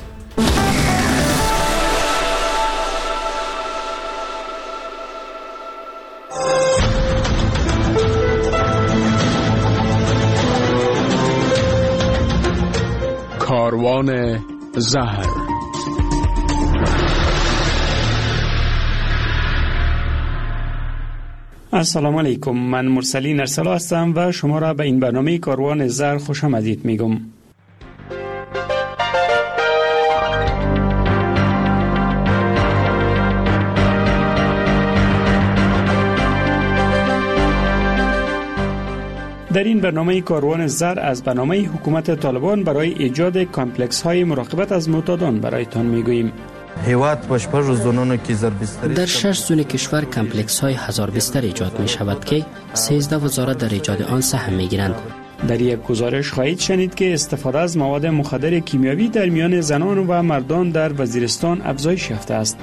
کاروان زهر. السلام علیکم، من مرسلین ارسلا هستم و شما را به این برنامه کاروان زهر خوش آمدید میگم. در این برنامه کاروان زر از برنامه حکومت طالبان برای ایجاد کامپلکس های مراقبت از معتادان برایتان میگوییم. در شش زون کشور کامپلکس های هزار بستر ایجاد می شود که سیزده وزارت در ایجاد آن سهم می گیرند. در یک گزارش خواهید شنید که استفاده از مواد مخدر کیمیاوی در میان زنان و مردان در وزیرستان افزایش یافته است.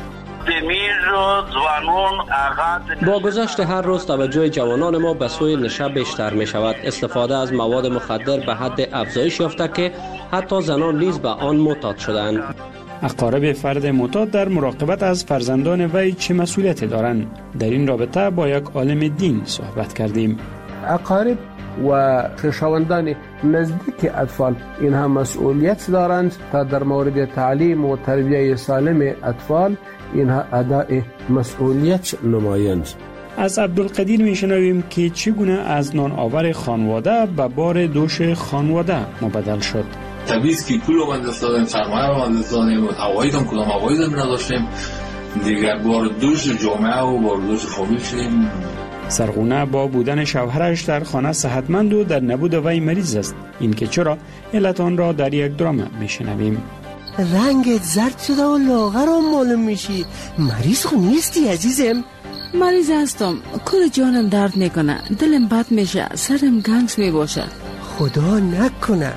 با گذشت هر روز توجه جوانان ما به سوی نشه بیشتر می شود. استفاده از مواد مخدر به حد افزایش یافته که حتی زنان نیز به آن معتاد شدند. اقارب فرد معتاد در مراقبت از فرزندان وی چه مسئولیتی دارند؟ در این رابطه با یک عالم دین صحبت کردیم. اقارب و خویشاوندان نزدیک اطفال این هم مسئولیت دارند تا در مورد تعلیم و تربیت سالم اطفال اینها ادای مسئولیت نمایند. از عبدالقدیر میشنویم که چگونه از نان آور خانواده به بار دوش خانواده مبدل شد. تبعیض که پول رو بند استادیم، سرمایه رو بند استادیم و عواید هم کدام عواید هم نداشتیم، دیگر بار دوش جامعه و بار دوش خوابی شدیم. سرغونه با بودن شوهرش در خانه صحتمند و در نبود وی مریض است. این که چرا علت آن را در یک درام میشنویم. رنگت زرد شده و لاغر هم معلوم میشی. مریض خو نیستی عزیزم؟ مریض هستم، کل جانم درد میکنه، دلم بد میشه، سرم گنگس میباشه. خدا نکنه.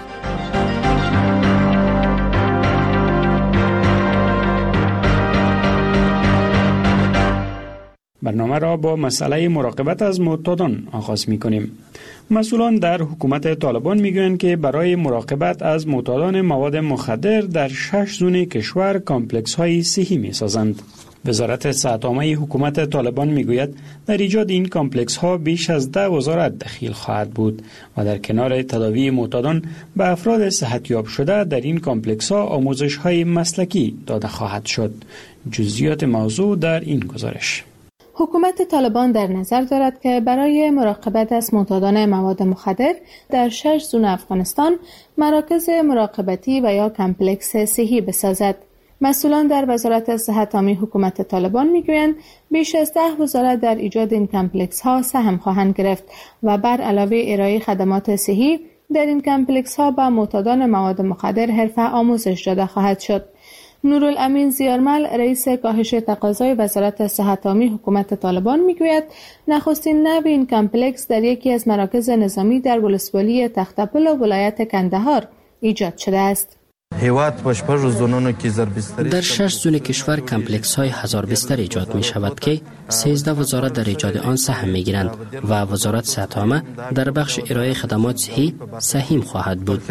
برنامه را با مسئله مراقبت از معتادان آغاز می کنیم. مسئولان در حکومت طالبان می گویند که برای مراقبت از معتادان مواد مخدر در شش زون کشور کامپلکس های صحی می سازند. وزارت صحت عامه حکومت طالبان می گوید در ایجاد این کامپلکس ها بیش از ده وزارت دخیل خواهد بود و در کنار تداوی معتادان به افراد صحتیاب شده در این کامپلکس ها آموزش های مسلکی داده خواهد شد. جزئیات موضوع در این گزارش. حکومت طالبان در نظر دارد که برای مراقبت از معتادان مواد مخدر در شش زون افغانستان مراکز مراقبتی و یا کمپلکس صحی بسازد. مسئولان در وزارت صحت عامه حکومت طالبان میگویند بیش از ده وزارت در ایجاد این کمپلکس ها سهم خواهند گرفت و بر علاوه ارائه خدمات صحی در این کمپلکس ها به معتادان مواد مخدر حرفه آموزش داده خواهد شد. نورالامین زیارمل رئیس کاهش تقاضای وزارت صحت عامه حکومت طالبان میگوید نخستین نو این کمپلکس در یکی از مراکز نظامی در ولسوالی تختپل و ولایت کندهار ایجاد شده است. در شش زون کشور کمپلکس های هزار بستر ایجاد می شود که سیزده وزارت در ایجاد آن سهم می گیرند و وزارت صحت عامه در بخش ارائه خدمات صحی سهیم خواهد بود.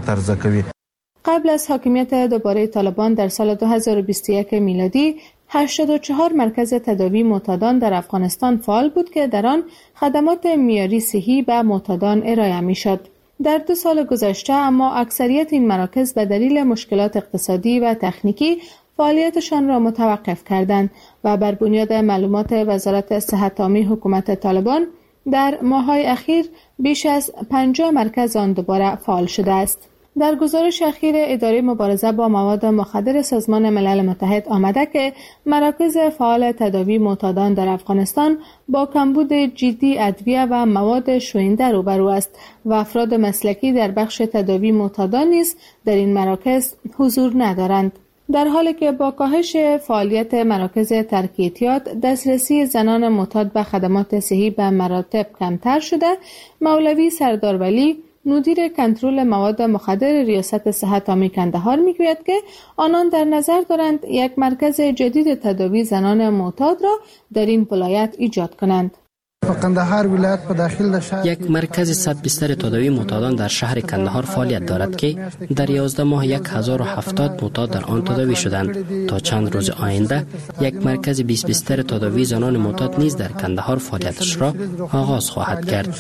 قبل از حاکمیت دوباره طالبان در سال دو هزار و بیست و یک میلادی هشتاد و چهار مرکز تداوی معتادان در افغانستان فعال بود که در آن خدمات معیاری صحی به معتادان ارائه می شد. در دو سال گذشته اما اکثریت این مراکز به دلیل مشکلات اقتصادی و تکنیکی فعالیتشان را متوقف کردند و بر بنیاد معلومات وزارت صحت عامه حکومت طالبان در ماه‌های اخیر بیش از پنجاه مرکز آن دوباره فعال شده است. در گزارش اخیر اداره مبارزه با مواد مخدر سازمان ملل متحد آمده که مراکز فعال تداوی معتادان در افغانستان با کمبود جدی ادویه و مواد شوینده روبرو است و افراد مسلکی در بخش تداوی معتادان نیز در این مراکز حضور ندارند. در حالی که با کاهش فعالیت مراکز ترک اعتیاد دسترسی زنان معتاد به خدمات صحی به مراتب کمتر شده، مولوی سردار ولی مدیر کنترل مواد مخدر ریاست صحت عامه کندهار میگوید که آنان در نظر دارند یک مرکز جدید تداوی زنان معتاد را در این ولایت ایجاد کنند. قندهار ولایت په داخل د شهر یک مرکز صد بستر تداوی معتادان در شهر کندهار فعالیت دارد که در یازده ماه یک هزار و هفتاد معتاد در آن تداوی شدند. تا چند روز آینده یک مرکز بیست بستر تداوی زنان معتاد نیز در کندهار فعالیتش را آغاز خواهد کرد.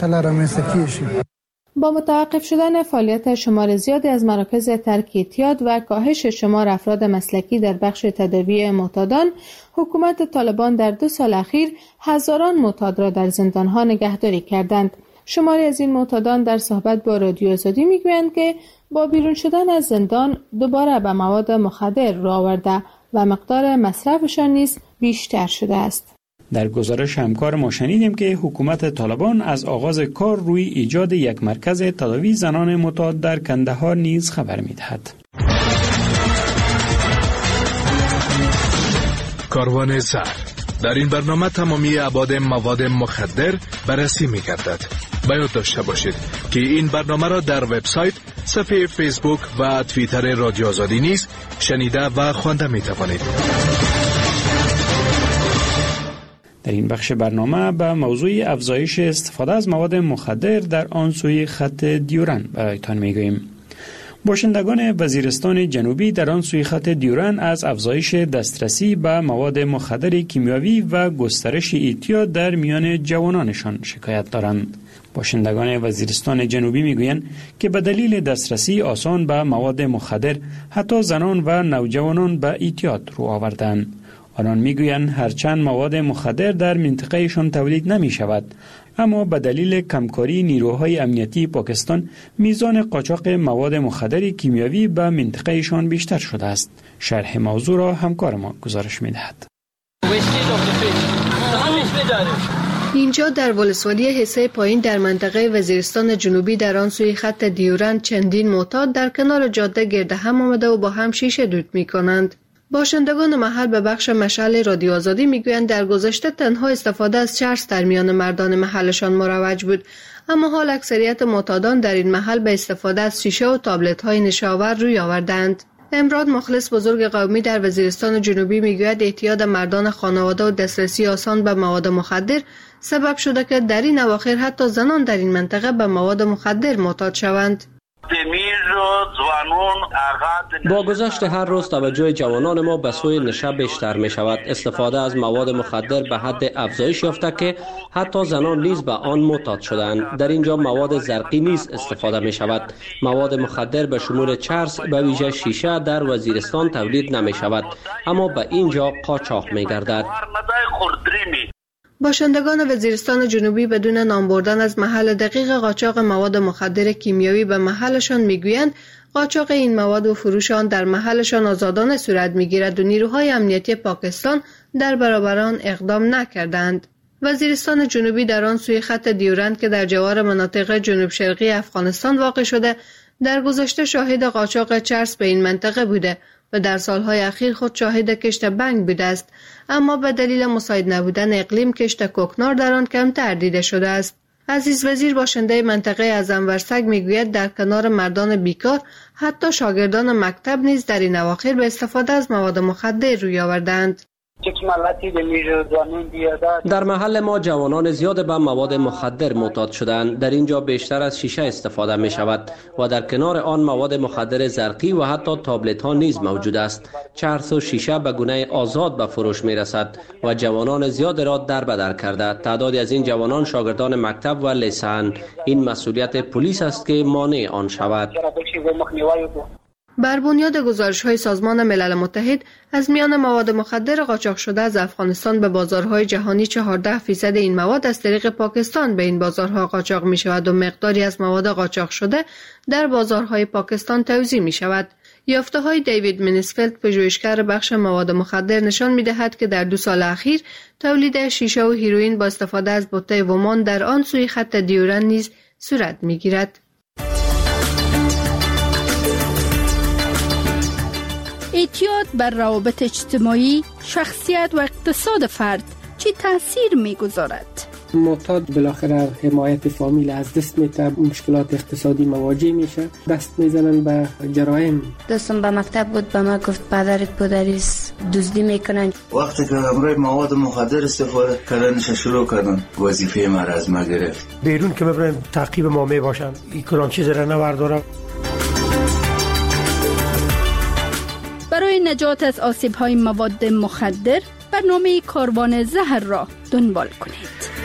با متوقف شدن فعالیت شمار زیادی از مراکز ترک اعتیاد و کاهش شمار افراد مسلکی در بخش تداوی معتادان، حکومت طالبان در دو سال اخیر هزاران معتاد را در زندانها نگهداری کردند. شماری از این معتادان در صحبت با رادیو آزادی میگویند که با بیرون شدن از زندان دوباره به مواد مخدر رو آورده و مقدار مصرفشان نیز بیشتر شده است. در گزارش همکار ما شنیدیم که حکومت طالبان از آغاز کار روی ایجاد یک مرکز تداوی زنان معتاد در کندهار نیز خبر می‌دهد. کاروان زهر در این برنامه تمامی ابعاد مواد مخدر بررسی می‌گردد. باید داشته باشید که این برنامه را در وبسایت، صفحه فیسبوک و توییتر رادیو آزادی نیز شنیده و خوانده می‌توانید. در این بخش برنامه به موضوع افزایش استفاده از مواد مخدر در آن سوی خط دیورن برایتان میگوییم. باشندگان وزیرستان جنوبی در آن سوی خط دیورن از افزایش دسترسی به مواد مخدر کیمیاوی و گسترش اعتیاد در میان جوانانشان شکایت دارند. باشندگان وزیرستان جنوبی میگویند که به دلیل دسترسی آسان به مواد مخدر حتی زنان و نوجوانان به اعتیاد رو آوردند. آنان میگویند هرچند مواد مخدر در منطقهشان تولید نمی شود، اما به دلیل کمکاری نیروهای امنیتی پاکستان میزان قاچاق مواد مخدر کیمیاوی به منطقهشان بیشتر شده است. شرح موضوع را همکار ما گزارش میدهد. اینجا در ولسوالی حصه پایین در منطقه وزیرستان جنوبی در آن سوی خط دیورند چندین معتاد در کنار جاده گرد هم آمده و با هم شیشه دود می کنند. باشندگان محل به بخش مشعل رادیو آزادی میگویند در گذشته تنها استفاده از چرس در میان مردان محلشان مروج بود، اما حال اکثریت معتادان در این محل به استفاده از شیشه و تابلت های نشاور روی آوردند. امراد مخلص بزرگ قومی در وزیرستان جنوبی میگوید اعتیاد مردان خانواده و دسترسی آسان به مواد مخدر سبب شده که در این اواخر حتی زنان در این منطقه به مواد مخدر معتاد شوند. با گذشت هر روز توجه جوانان ما به سوی نشه بیشتر می شود. استفاده از مواد مخدر به حد افزایش یافته که حتی زنان نیز به آن معتاد شدند. در اینجا مواد زرقی نیز استفاده می شود. مواد مخدر به شمول چرس به ویژه شیشه در وزیرستان تولید نمی شود، اما به اینجا قاچاق می گردد. باشندگان وزیرستان جنوبی بدون نام بردن از محل دقیق قاچاق مواد مخدر کیمیاوی به محلشان میگویند قاچاق این مواد و فروش آن در محلشان آزادانه صورت می‌گیرد و نیروهای امنیتی پاکستان در برابر آن اقدام نکردند. وزیرستان جنوبی در آن سوی خط دیورند که در جوار مناطق جنوب شرقی افغانستان واقع شده، در گذشته شاهد قاچاق چرس به این منطقه بوده و در سالهای اخیر خود شاهد کشت بنگ بوده است، اما به دلیل مساعد نبودن اقلیم کشت کوکنار در آن کمتر دیده شده است. عزیز وزیر باشنده منطقه اعظم ورسک میگوید در کنار مردان بیکار حتی شاگردان مکتب نیز در این اواخر به استفاده از مواد مخدر روی آوردند. در محل ما جوانان زیاد به مواد مخدر معتاد شدند. در اینجا بیشتر از شیشه استفاده می شود و در کنار آن مواد مخدر زرقی و حتی تابلت ها نیز موجود است. چرس و شیشه به گونه آزاد به فروش می رسد و جوانان زیاد را در بدر کرده. تعدادی از این جوانان شاگردان مکتب و لیسه‌اند. این مسئولیت پلیس است که مانع آن شود. بر بنیاد گزارش‌های سازمان ملل متحد از میان مواد مخدر قاچاق شده از افغانستان به بازارهای جهانی چهارده فیصد این مواد از طریق پاکستان به این بازارها قاچاق می شود و مقداری از مواد قاچاق شده در بازارهای پاکستان توزیع می شود. یافته‌های دیوید منیسفلد پژوهشگر بخش مواد مخدر نشان می دهد که در دو سال اخیر تولید شیشه و هیروئین با استفاده از بوته ومان در آن سوی خط دیورند نیز صورت می گیرد. اعتیاد بر روابط اجتماعی، شخصیت و اقتصاد فرد چی تاثیر می‌گذارد؟ معتاد بالاخره حمایت فامیل از دست میده، مشکلات اقتصادی مواجه میشه، دست میزنن به جرایم. دوستم به مکتب بود، به ما گفت پدرت پدریس دزدی میکنن. وقتی که برای مواد مخدر استفاده کردنش شروع کردن، وظیفه ما از ما گرفت. بیرون که ببرن تعقیب ما میباشن، این کلان چیز را نوردارم. برای نجات از آسیب‌های مواد مخدر برنامه کاروان زهر را دنبال کنید.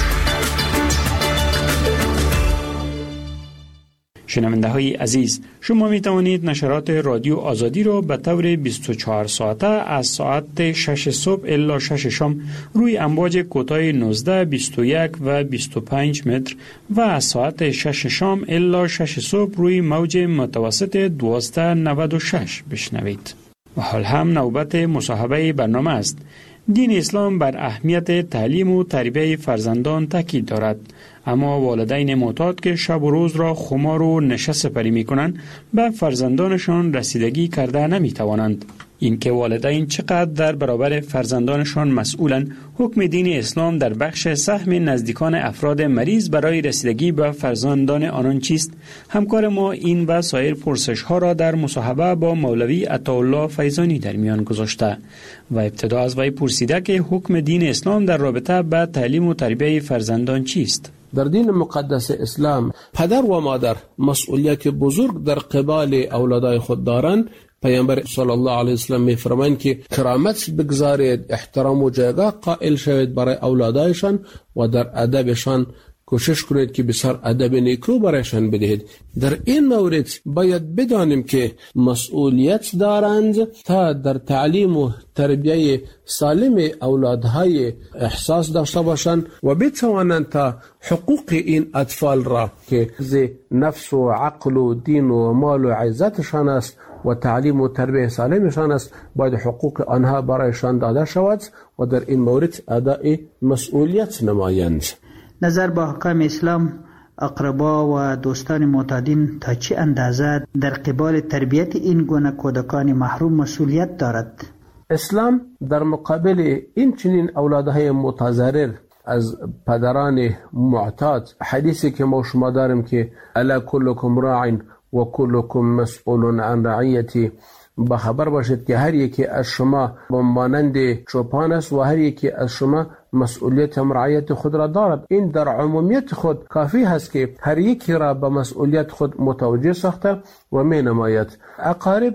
شنونده های عزیز، شما می توانید نشرات رادیو آزادی را به طور بیست و چهار ساعته از ساعت شش صبح الی شش شام روی امواج کوتاه نوزده، بیست و یک و بیست و پنج متر و از ساعت شش شام الی شش صبح روی موج متوسط دویست و نود و شش بشنوید. و حال هم نوبت مصاحبه برنامه است. دین اسلام بر اهمیت تعلیم و تربیت فرزندان تاکید دارد، اما والدین معتاد که شب و روز را خمار و نشه سپری می کنند به فرزندانشان رسیدگی کرده نمی توانند. اینکه والدین چقدر در برابر فرزندانشان مسئولند، حکم دین اسلام در بخش سهم نزدیکان افراد مریض برای رسیدگی به فرزندان آنان چیست؟ همکار ما این و سایر پرسش ها را در مصاحبه با مولوی عطاالله فیضانی در میان گذاشته و ابتدا از وی پرسیده که حکم دین اسلام در رابطه با تعلیم و تربیت فرزندان چیست؟ در دین مقدس اسلام پدر و مادر مسئولیت بزرگ در قبال اولادای خود دارند. پیامبر صلی الله علیه و سلم می‌فرمایند که کرامت بگذارید، احترام و جایگاه قائل شوید برای اولادایشان و در ادبشان کوشش کنید که بسیار ادب نیکو برایشان بدهید. در این مورد باید بدانیم که مسئولیت دارند تا در تعلیم و تربیت سالم اولادهای احساس داشته باشند و بتوانند تا حقوق این اطفال را که نفس و عقل و دین و مال و عزتشان است و تعلیم و تربیت سالمشان است، باید حقوق آنها برایشان داده شود و در این مورد ادای مسئولیت نمایند. نظر با حکم اسلام اقربا و دوستان معتادین تا چه اندازه در قبال تربیت این گونه کودکان محروم مسئولیت دارد؟ اسلام در مقابل این چنین اولادهای متضرر از پدران معتاد، حدیثی که ما شما داریم که الا کلکم راع و کلکم مسئول عن رعیتی، با خبر باشید که هر یکی از شما مانند چوپان است و هر یکی از شما مسئولیت رعیت خود را دارد. این در عمومیت خود کافی هست که هر یکی را به مسئولیت خود متوجه ساخته و می نماید. اقارب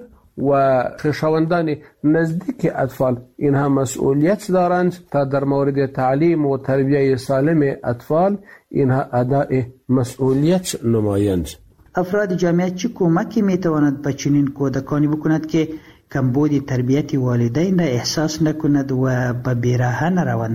و خویشاوندان نزدیک اطفال اینها مسئولیت دارند تا در مورد تعلیم و تربیت سالم اطفال اینها ادای مسئولیت نمایند. افراد جامعه چه کمکی میتواند به چنین کودکانی بکند که کمبود تربیت والدین را احساس نکند و به بیراهه نروند؟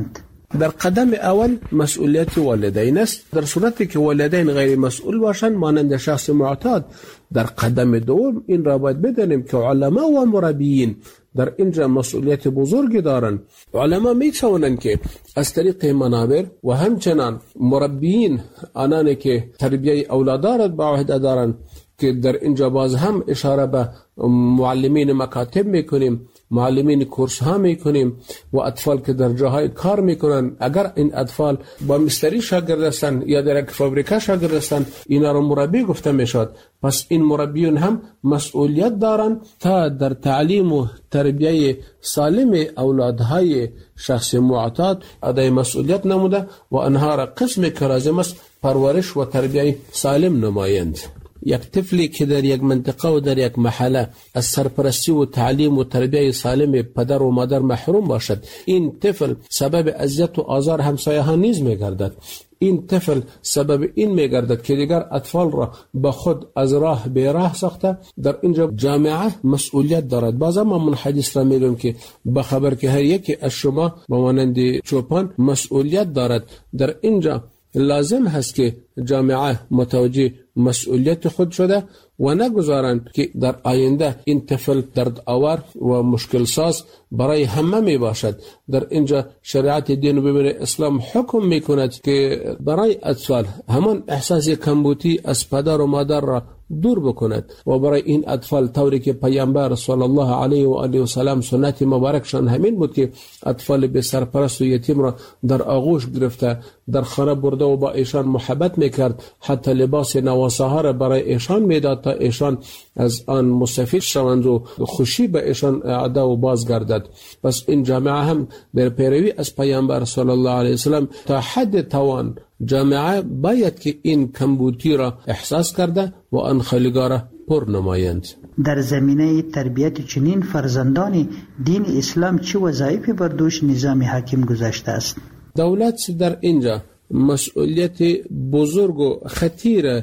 در قدم اول مسئولیت والدین است. در صورتی که والدین غیر مسئول باشند مانند شخص معتاد، در قدم دوم این را باید بدانیم که علما و مربیین در اینجا مسئولیت بزرگی دارند. علما می توانند که از طریق منابر و همچنان مربیین، آنانی که تربیه اولاد را به عهده دارند، که در اینجا باز هم اشاره به معلمین مکاتب میکنیم، معلمین کورس ها میکنیم و اطفال که در جاهای کار میکنن. اگر این اطفال با مستری شاگرد هستند یا در یک فابریکه شاگرد هستند، اینا رو مربی گفته میشد. پس این مربیون هم مسئولیت دارند تا در تعلیم و تربیه سالم اولادهای شخص معتاد ادای مسئولیت نموده و آنها را قسم که لازم است پرورش و تربیه سالم نمایند. یک طفلی که در یک منطقه و در یک محله از سرپرستی و تعلیم و تربیه سالم پدر و مادر محروم باشد، این طفل سبب اذیت و آزار همسایه ها نیز میگردد. این طفل سبب این میگردد که دیگر اطفال را به خود از راه به راه ساخته. در اینجا جامعه مسئولیت دارد. بعضا ما من حدیث را میگم که به خبر که هر یکی از شما به مانند چوپان مسئولیت دارد. در اینجا لازم هست که جامعه متوجه مسئولیت خود شده و نگذارند که در آینده این طفل درد آور و مشکل ساز برای همه می باشد. در اینجا شریعت دین و ببین اسلام حکم می کند که برای اطفال همان احساس کمبودی از پدر و مادر را دور بکند و برای این اطفال طوری که پیامبر صلی الله علیه و آله و سلام سنت مبارکشان همین بود که اطفال به سرپرست و یتیم را در آغوش گرفته در خانه برده و با ایشان محبت میکرد، حتی لباس نواسه ها را برای ایشان میداد تا ایشان از آن مستفید شوند و خوشی به ایشان اعاده و بازگردد. پس این جامعه هم در پیروی از پیامبر صلی الله علیه و سلام تا حد توان جامعه باید که این کمبودی را احساس کرده و آن خالیگاه را پر نمایند. در زمینه تربیت چنین فرزندان دین اسلام چه وظایفی بر دوش نظام حاکم گذاشته است؟ دولت در اینجا مسئولیت بزرگ و خطیر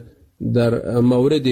در مورد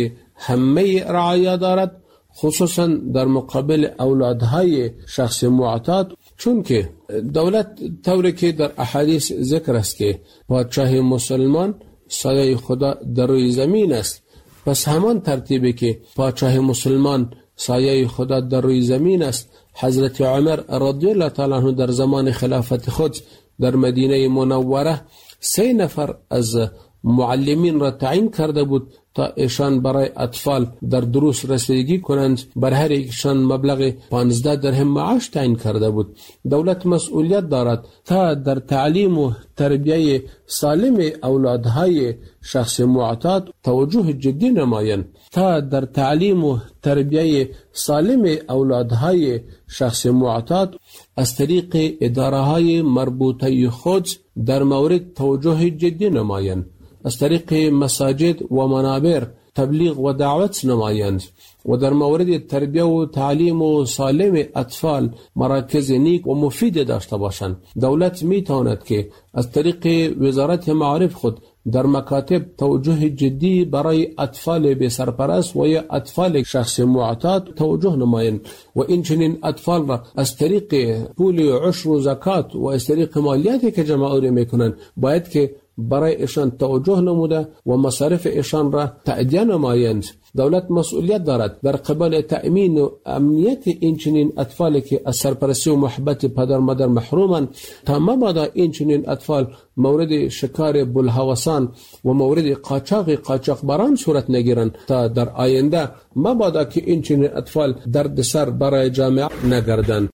همه رعایا دارد، خصوصا در مقابل اولادهای شخص معتاد، چون که دولت طوری که در احادیث ذکر است که پادشاه مسلمان سایه خدا در روی زمین است، پس همان ترتیبی که پادشاه مسلمان سایه خدا در روی زمین است، حضرت عمر رضی الله تعالی عنه در زمان خلافت خود در مدینه منوره سه نفر از معلمین را تعیین کرده بود تا ایشان برای اطفال در دروس رسیدگی کنند. بر هر یکشان مبلغ پانزده درهم معاش تعیین کرده بود. دولت مسئولیت دارد تا در تعلیم و تربیه سالم اولادهای شخص معتاد توجه جدی نمایند، تا در تعلیم و تربیه سالم اولادهای شخص معتاد از طریق اداره های مربوطه خود در مورد توجه جدی نمایند، از طریق مساجد و منابر تبلیغ و دعوت نمایند و در مورد تربیه و تعلیم و سالم اطفال مراکز نیک و مفید داشته باشند. دولت می تواند که از طریق وزارت معارف خود در مکاتب توجه جدی برای اطفال بی سرپرست و یا اطفال شخص معتاد توجه نمایند و این چنین اطفال را از طریق پول عشر و زکات و از طریق مالیاتی که جمع آوری میکنند باید که برای ایشان توجه نموده و مصارف ایشان را تأدیه نمایند. دولت مسئولیت دارد در قبال تأمین و امنیت این چنین اطفالی که از سرپرستی و محبت پدر مادر محرومند، تا مبادا این چنین اطفال مورد شکار بلهوسان و مورد قاچاق قاچاقبران صورت نگیرند، تا در آینده مبادا که این چنین اطفال درد سر برای جامعه نگردند.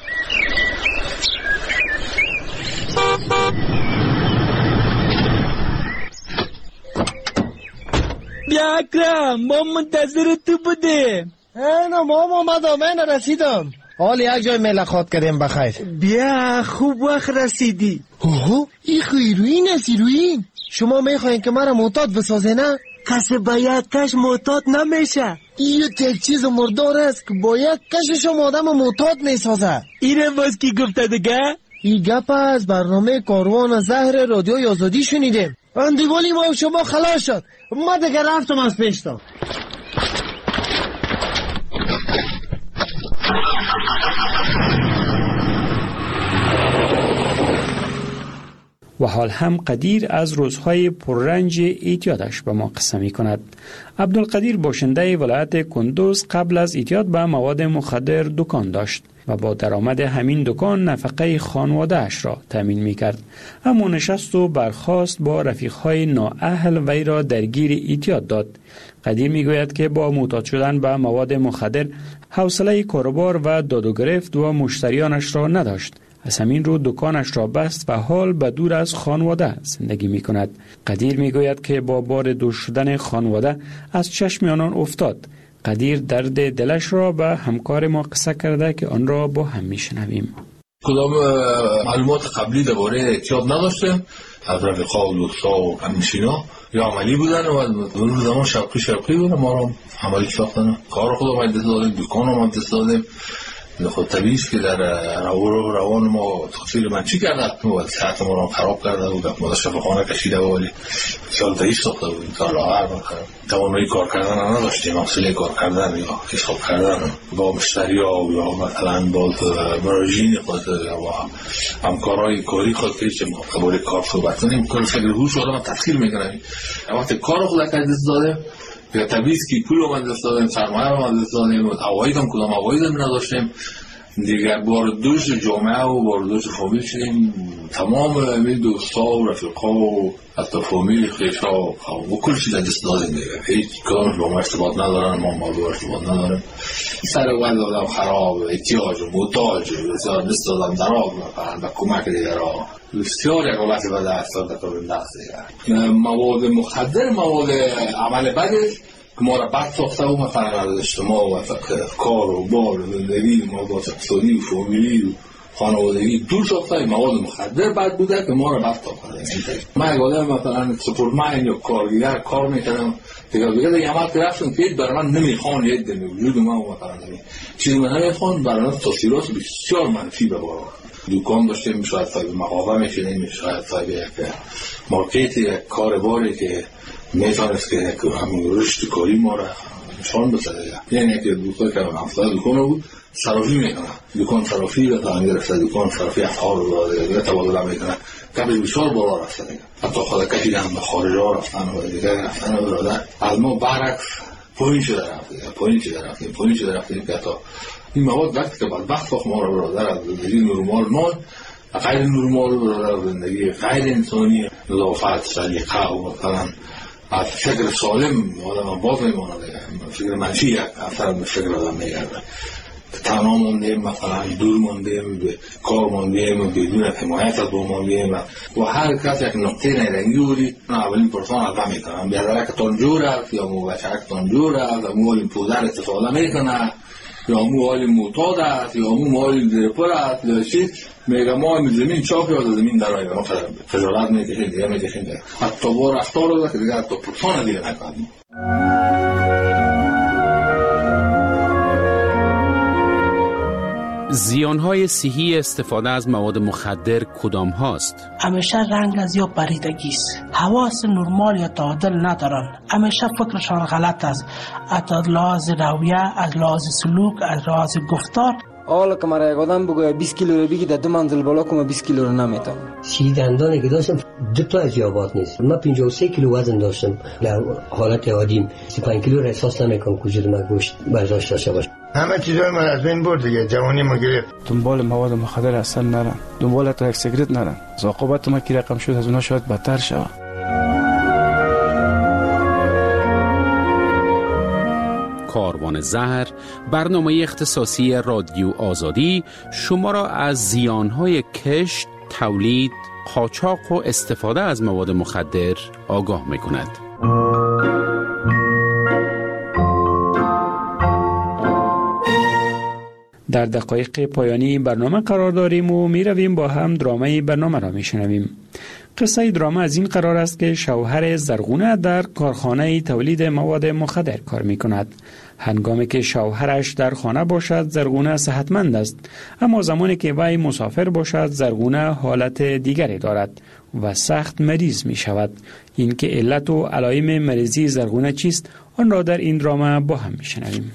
بیا اکرم، ما منتظر تو بودیم. اینا ما اومدم، من رسیدم. حال یک جای ملاقات کردیم بخیر. بیا خوب وقت رسیدی. اوه این خیروین است ایروین. شما میخواین که مرا معتاد بسازه نه؟ کسی با یک کش معتاد نمیشه. این یک چیز مردار است که با یک کش شما آدم معتاد میسازه. اینه باز کی گفته دیگه؟ این گپ از برنامه کاروان زهر رادیو آزادی شنیدیم. اندیوالی ما شما خلاص شد. ما دیگه رفتم از پیشتا. و حال هم قدیر از روزهای پررنج اعتیادش به ما قصه می کند. عبدالقدیر باشنده ولایت کندوز قبل از اعتیاد به مواد مخدر دکان داشت و با درآمد همین دکان نفقه خانواده‌اش را تامین می کرد. اما نشست و برخاست با رفیقهای نااهل وی را درگیر اعتیاد داد. قدیر می گوید که با معتاد شدن به مواد مخدر حوصله کاروبار و داد و گرفت و مشتریانش را نداشت. از همین رو دکانش را بست و حال به دور از خانواده زندگی می کند. قدیر می گوید که با بار دور شدن خانواده از چشم آنان افتاد. قدیر درد دلش را به همکار ما قصه کرده که آن را با هم می شنویم. کدام معلومات قبلی درباره اعتیاد نداشتیم. از رفیقا و دوستا و همنشینا یا عملی بودن و اون زمان شوقی شوقی بودن، ما را عملی ساختن. کار خودم از دست دادیم، دکان هم از دست دادیم. خود طبیعی است که در روان ما تقصیر منفی کرده و صحت ما را خراب کرده و ما شفاخانه کشیده و ولی سال دهیش ساخته بودیم. تا لاغر توانایی کار کردن نداشتیم، حوصله کار کردن یا حساب کردن با مشتری ها یا مثلا با مراجعین خود و همکارای کاری خود که چه قبول کار صحبت کنیم کل فکر هوش آدم تأثیر میکنه. وقتی کار خود که دست داده یا طبیعی که پول رو من دست دادیم، سرمایه رو من دست دادیم، عواید هم کدام عواید هم نداشتیم. دیگر بار دوش جامعه و بار دوش فامیل شدیم. تمام این دوستا و رفیقا و حتی فامیل خیشا و کل چیز دست دادیم دیگر. هیچ کدامش با ما ارتباط ندارن، ما ما با ارتباط نداریم. سر وقت آدم خراب، احتیاج و محتاج، بسیار دست دادم دراب به کمک دیگر ها. بسیار یک حالت بده اثر دکتر نقص دیگر. مواد مخدر، مواد عمل بدش که ما را بد ساخته و مثلا از اجتماع و کار و بار و زندگی مواد اقتصادی و فامیلی و خانوادگی دور ساخته. مواد مخدر بد بوده که ما را بد ساخته. من یک آدم مثلا سپورتمن یا کارگر کار میکردم دیگر دیگر یه عمل که رفتم که برای من نمیخوان ید دمی وجود من مثلا نمی چیزی من نمیخوان برای من تاثیرات بسیار منفی به بار. دکان داشتیم، شاید صاحب مغازه میشدیم، شاید صاحب یک مارکت، یک کاروباری که میتونست که همون رشد کاری ما را نشان بده. یعنی که دوستا که همسایه دکان بود صرافی میکنه، دکان صرافی و تا گرفته دکان صرافی افعال رو دیگه تبادله میکنه. قبل بسیار بالا رفته دیگه، حتی خود کشیدن به خارج ها رفتن و دیگه رفتن و برادر از ما برعکس پایین شده رفتیم، پایین شده رفتیم، پایین شده رفتیم که تا این مواد وقتی که بعد وقت ما رو برادر از زندگی نرمال ما غیر نرمال برادر زندگی غیر انسانی نظافت سلیقه و مثلا از فکر سالم آدم باز میمونه دیگه. فکر منفی یک اثر به فکر آدم میگرده. تنها موندیم، مثلا دور موندیم، به کار موندیم، بدون حمایت از دو موندیم و هر کس یک نقطه نیرنگی بودی اولین پرسان از میکنم بیادره که تان جور است یا مو بچه که تان جور است، مو این پودر استفاده میکنه یا مو حال معتاد است یا مو حال درپر است یا چیز میگه ما این زمین چاپی و زمین در آیه خجالت میکشیم دیگه میکشیم دیگه حتی با رفتار رو که دیگه حتی پرسان دیگه نکنیم. زیانهای صحی استفاده از مواد مخدر کدام هاست؟ همیشه رنگ از یا پریدگی است، حواس نرمال یا تعادل ندارن، همیشه فکرشان غلط است، از لحاظ رویه، از لحاظ سلوک، از لحاظ گفتار. حالا که مرا یک آدم بگوید بیست کیلو رو بگی در دو منزل بالا کنم بیست کیلو رو نمیتونم. سی دندانی که داشتم دو تا از یابات نیست. من پنجاه و سه کیلو وزن داشتم. در حالت عادیم سی و پنج کیلو را احساس نمیکنم وجود من گوشت برداشت داشته باشه. همه چیزای من از بین برد دیگه، جوانی ما گرفت. دنبال مواد مخدر اصلا نرن، دنبال تا یک سیگرت نرن. عاقبت ما کی رقم شد از اونها شاید بدتر شود. کاروان زهر، برنامه اختصاصی رادیو آزادی شما را از زیانهای کشت، تولید، قاچاق و استفاده از مواد مخدر آگاه می‌کند. در دقایق پایانی برنامه قرار داریم و می رویم با هم درامه برنامه را می شنویم. قصه درامه از این قرار است که شوهر زرغونه در کارخانه تولید مواد مخدر کار می کند. هنگامی که شوهرش در خانه باشد زرغونه صحتمند است، اما زمانی که وی مسافر باشد زرغونه حالت دیگری دارد و سخت مریض می شود. این که علت و علائم مریضی زرغونه چیست آن را در این درامه با هم می شنویم.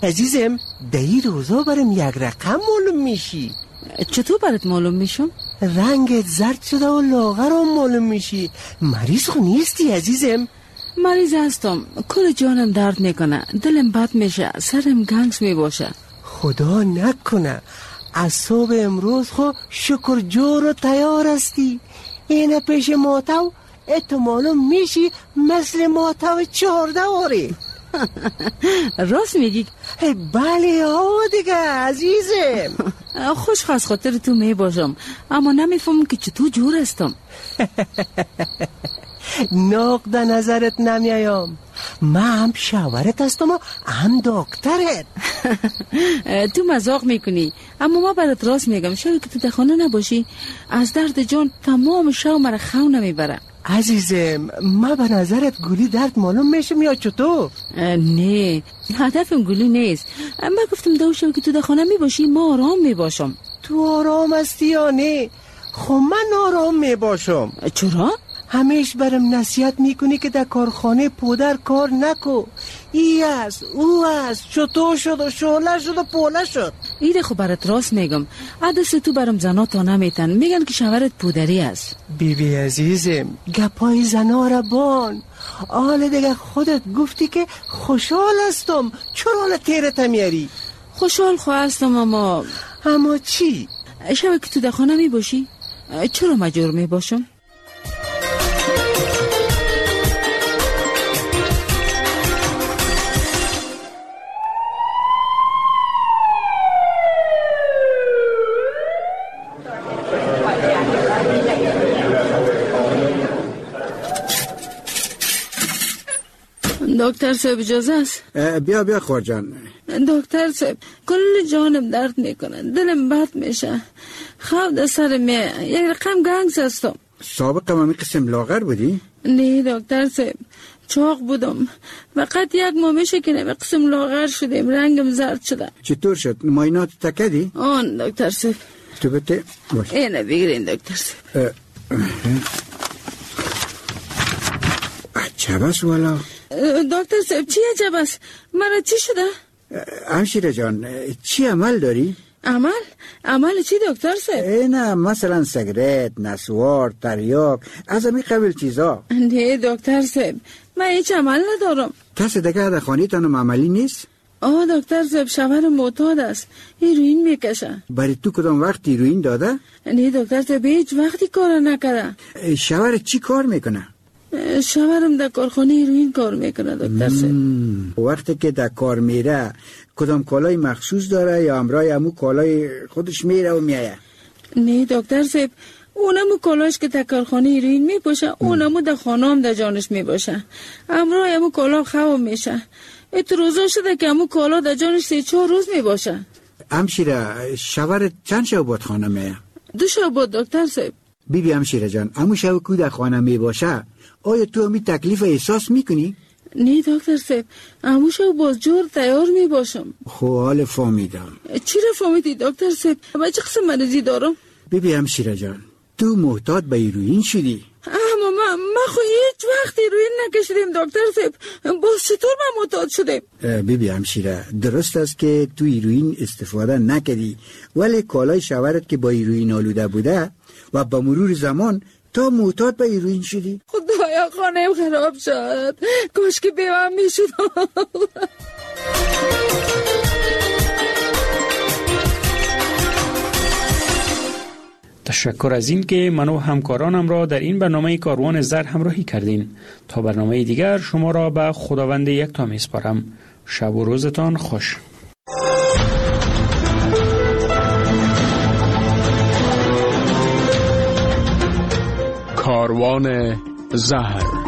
عزیزم دهی روزا برم یک رقم معلوم میشی. چطور برات معلوم میشم؟ رنگت زرد شده و لاغرم معلوم میشی. مریض خو نیستی عزیزم؟ مریض هستم، کل جانم درد میکنه، دلم بد میشه، سرم گنگس میباشه. خدا نکنه از صبح امروز خو شکر جور و تیار هستی. اینه پیش ماتو اتو معلوم میشی مثل ماتو چهارده آری. راست میگی؟ بله ها دیگه عزیزم. خوش خواست خاطر تو میباشم، اما نمیفهمم که چطور جور هستم. نقد نظرت نمیایم. من هم شاورت هستم و هم دکترت. تو مزاق میکنی، اما ما برات راست میگم. شاید که تو در خانه نباشی از درد جان تمام شو مرا خو نمیبره. عزیزم من به نظرت گولی درد معلوم میشم یا چطور؟ نه هدفم گولی نیست. من گفتم دو شو که تو در خانه میباشی ما آرام میباشم. تو آرام هستی یا نه؟ خب من آرام میباشم. چرا؟ همیش برم نصیحت میکنی که در کارخانه پودر کار نکو. ای است او است چطور شد و شعله شد و پوله شد. ایده خب برات راست میگم. عدس تو برم زنا تا نمیتن، میگن که شوهرت پودری است. بی بی عزیزم گپای زنا را بان. آل دیگه خودت گفتی که خوشحال هستم، چرا حال تیرت میاری؟ خوشحال خواه هستم اما اما چی؟ شب که تو در خانه میباشی چرا مجبور میباشم؟ دکتر صاحب اجازه است؟ بیا بیا خور جان. دکتر صاحب کل جانم درد میکنه، دلم بد میشه، خواب در سر می یک رقم گنگس هستم. سابق همین قسم لاغر بودی؟ نه دکتر صاحب چاق بودم، فقط یک ماه میشه که نمی قسم لاغر شدیم، رنگم زرد شده. چطور شد؟ ماینات تکدی؟ آن دکتر صاحب. تو بته باش. اینه بگیرین دکتر صاحب. عجب است والا. دکتر صاحب چی عجب است؟ مرا چی شده؟ همشیره جان چی عمل داری؟ عمل؟ عمل چی دکتر صاحب؟ نه مثلا سیگرت، نسوار، تریاک، از همین قبیل چیزا. نه دکتر صاحب من هیچ عمل ندارم. کسی دیگه در خانه تانم عملی نیست؟ آه دکتر صاحب شوهر معتاد است، هیروئین میکشه. برای تو کدام وقت هیروئین داده؟ نه دکتر صاحب هیچ وقتی کار نکرده. شوهر چی کار میکنه؟ شوهرم در کارخانه هیروئین کار میکنه دکتر صاحب. وقتی که در کار میره کدام کالای مخصوص داره یا همراه همو کالای خودش میره و میایه؟ نه دکتر صاحب اونمو کالاش که در کارخانه هیروئین میپوشه اونمو در خانه هم در جانش میباشه، همراه همو کالا خواب میشه. ات روزا شده که همو کالا در جانش سه چهار روز میباشه. همشیره شوهر چند شب بود خانه میه؟ دو شب بود دکتر صاحب. بی بی همشیره جان همو شب که در خانه میباشه آیا تو همی تکلیف احساس میکنی؟ نه دکتر صاحب همو شب باز جور تیار میباشم. خب حال فهمیدم. چی را فهمیدی دکتر صاحب؟ من چه قسم مریضی دارم؟ بی بی همشیره جان تو محتاط به هیروئین شدی؟ اما من ما خو هیچ وقت هیروئین نکشیدیم دکتر صاحب، باز چطور من معتاد شدیم؟ بی بی همشیره درست است که تو هیروئین استفاده نکردی، ولی کالای شوهرت که با هیروئین آلوده بوده و با مرور زمان تا معتاد به هیروئین شدی. خدایا خانه‌ام خراب شد، کاش که بیوم میشد. تشکر از این که من و همکارانم را در این برنامه کاروان زر همراهی کردین. تا برنامه دیگر شما را به خداوند یکتا میسپارم. شب و روزتان خوش. کاروان زهر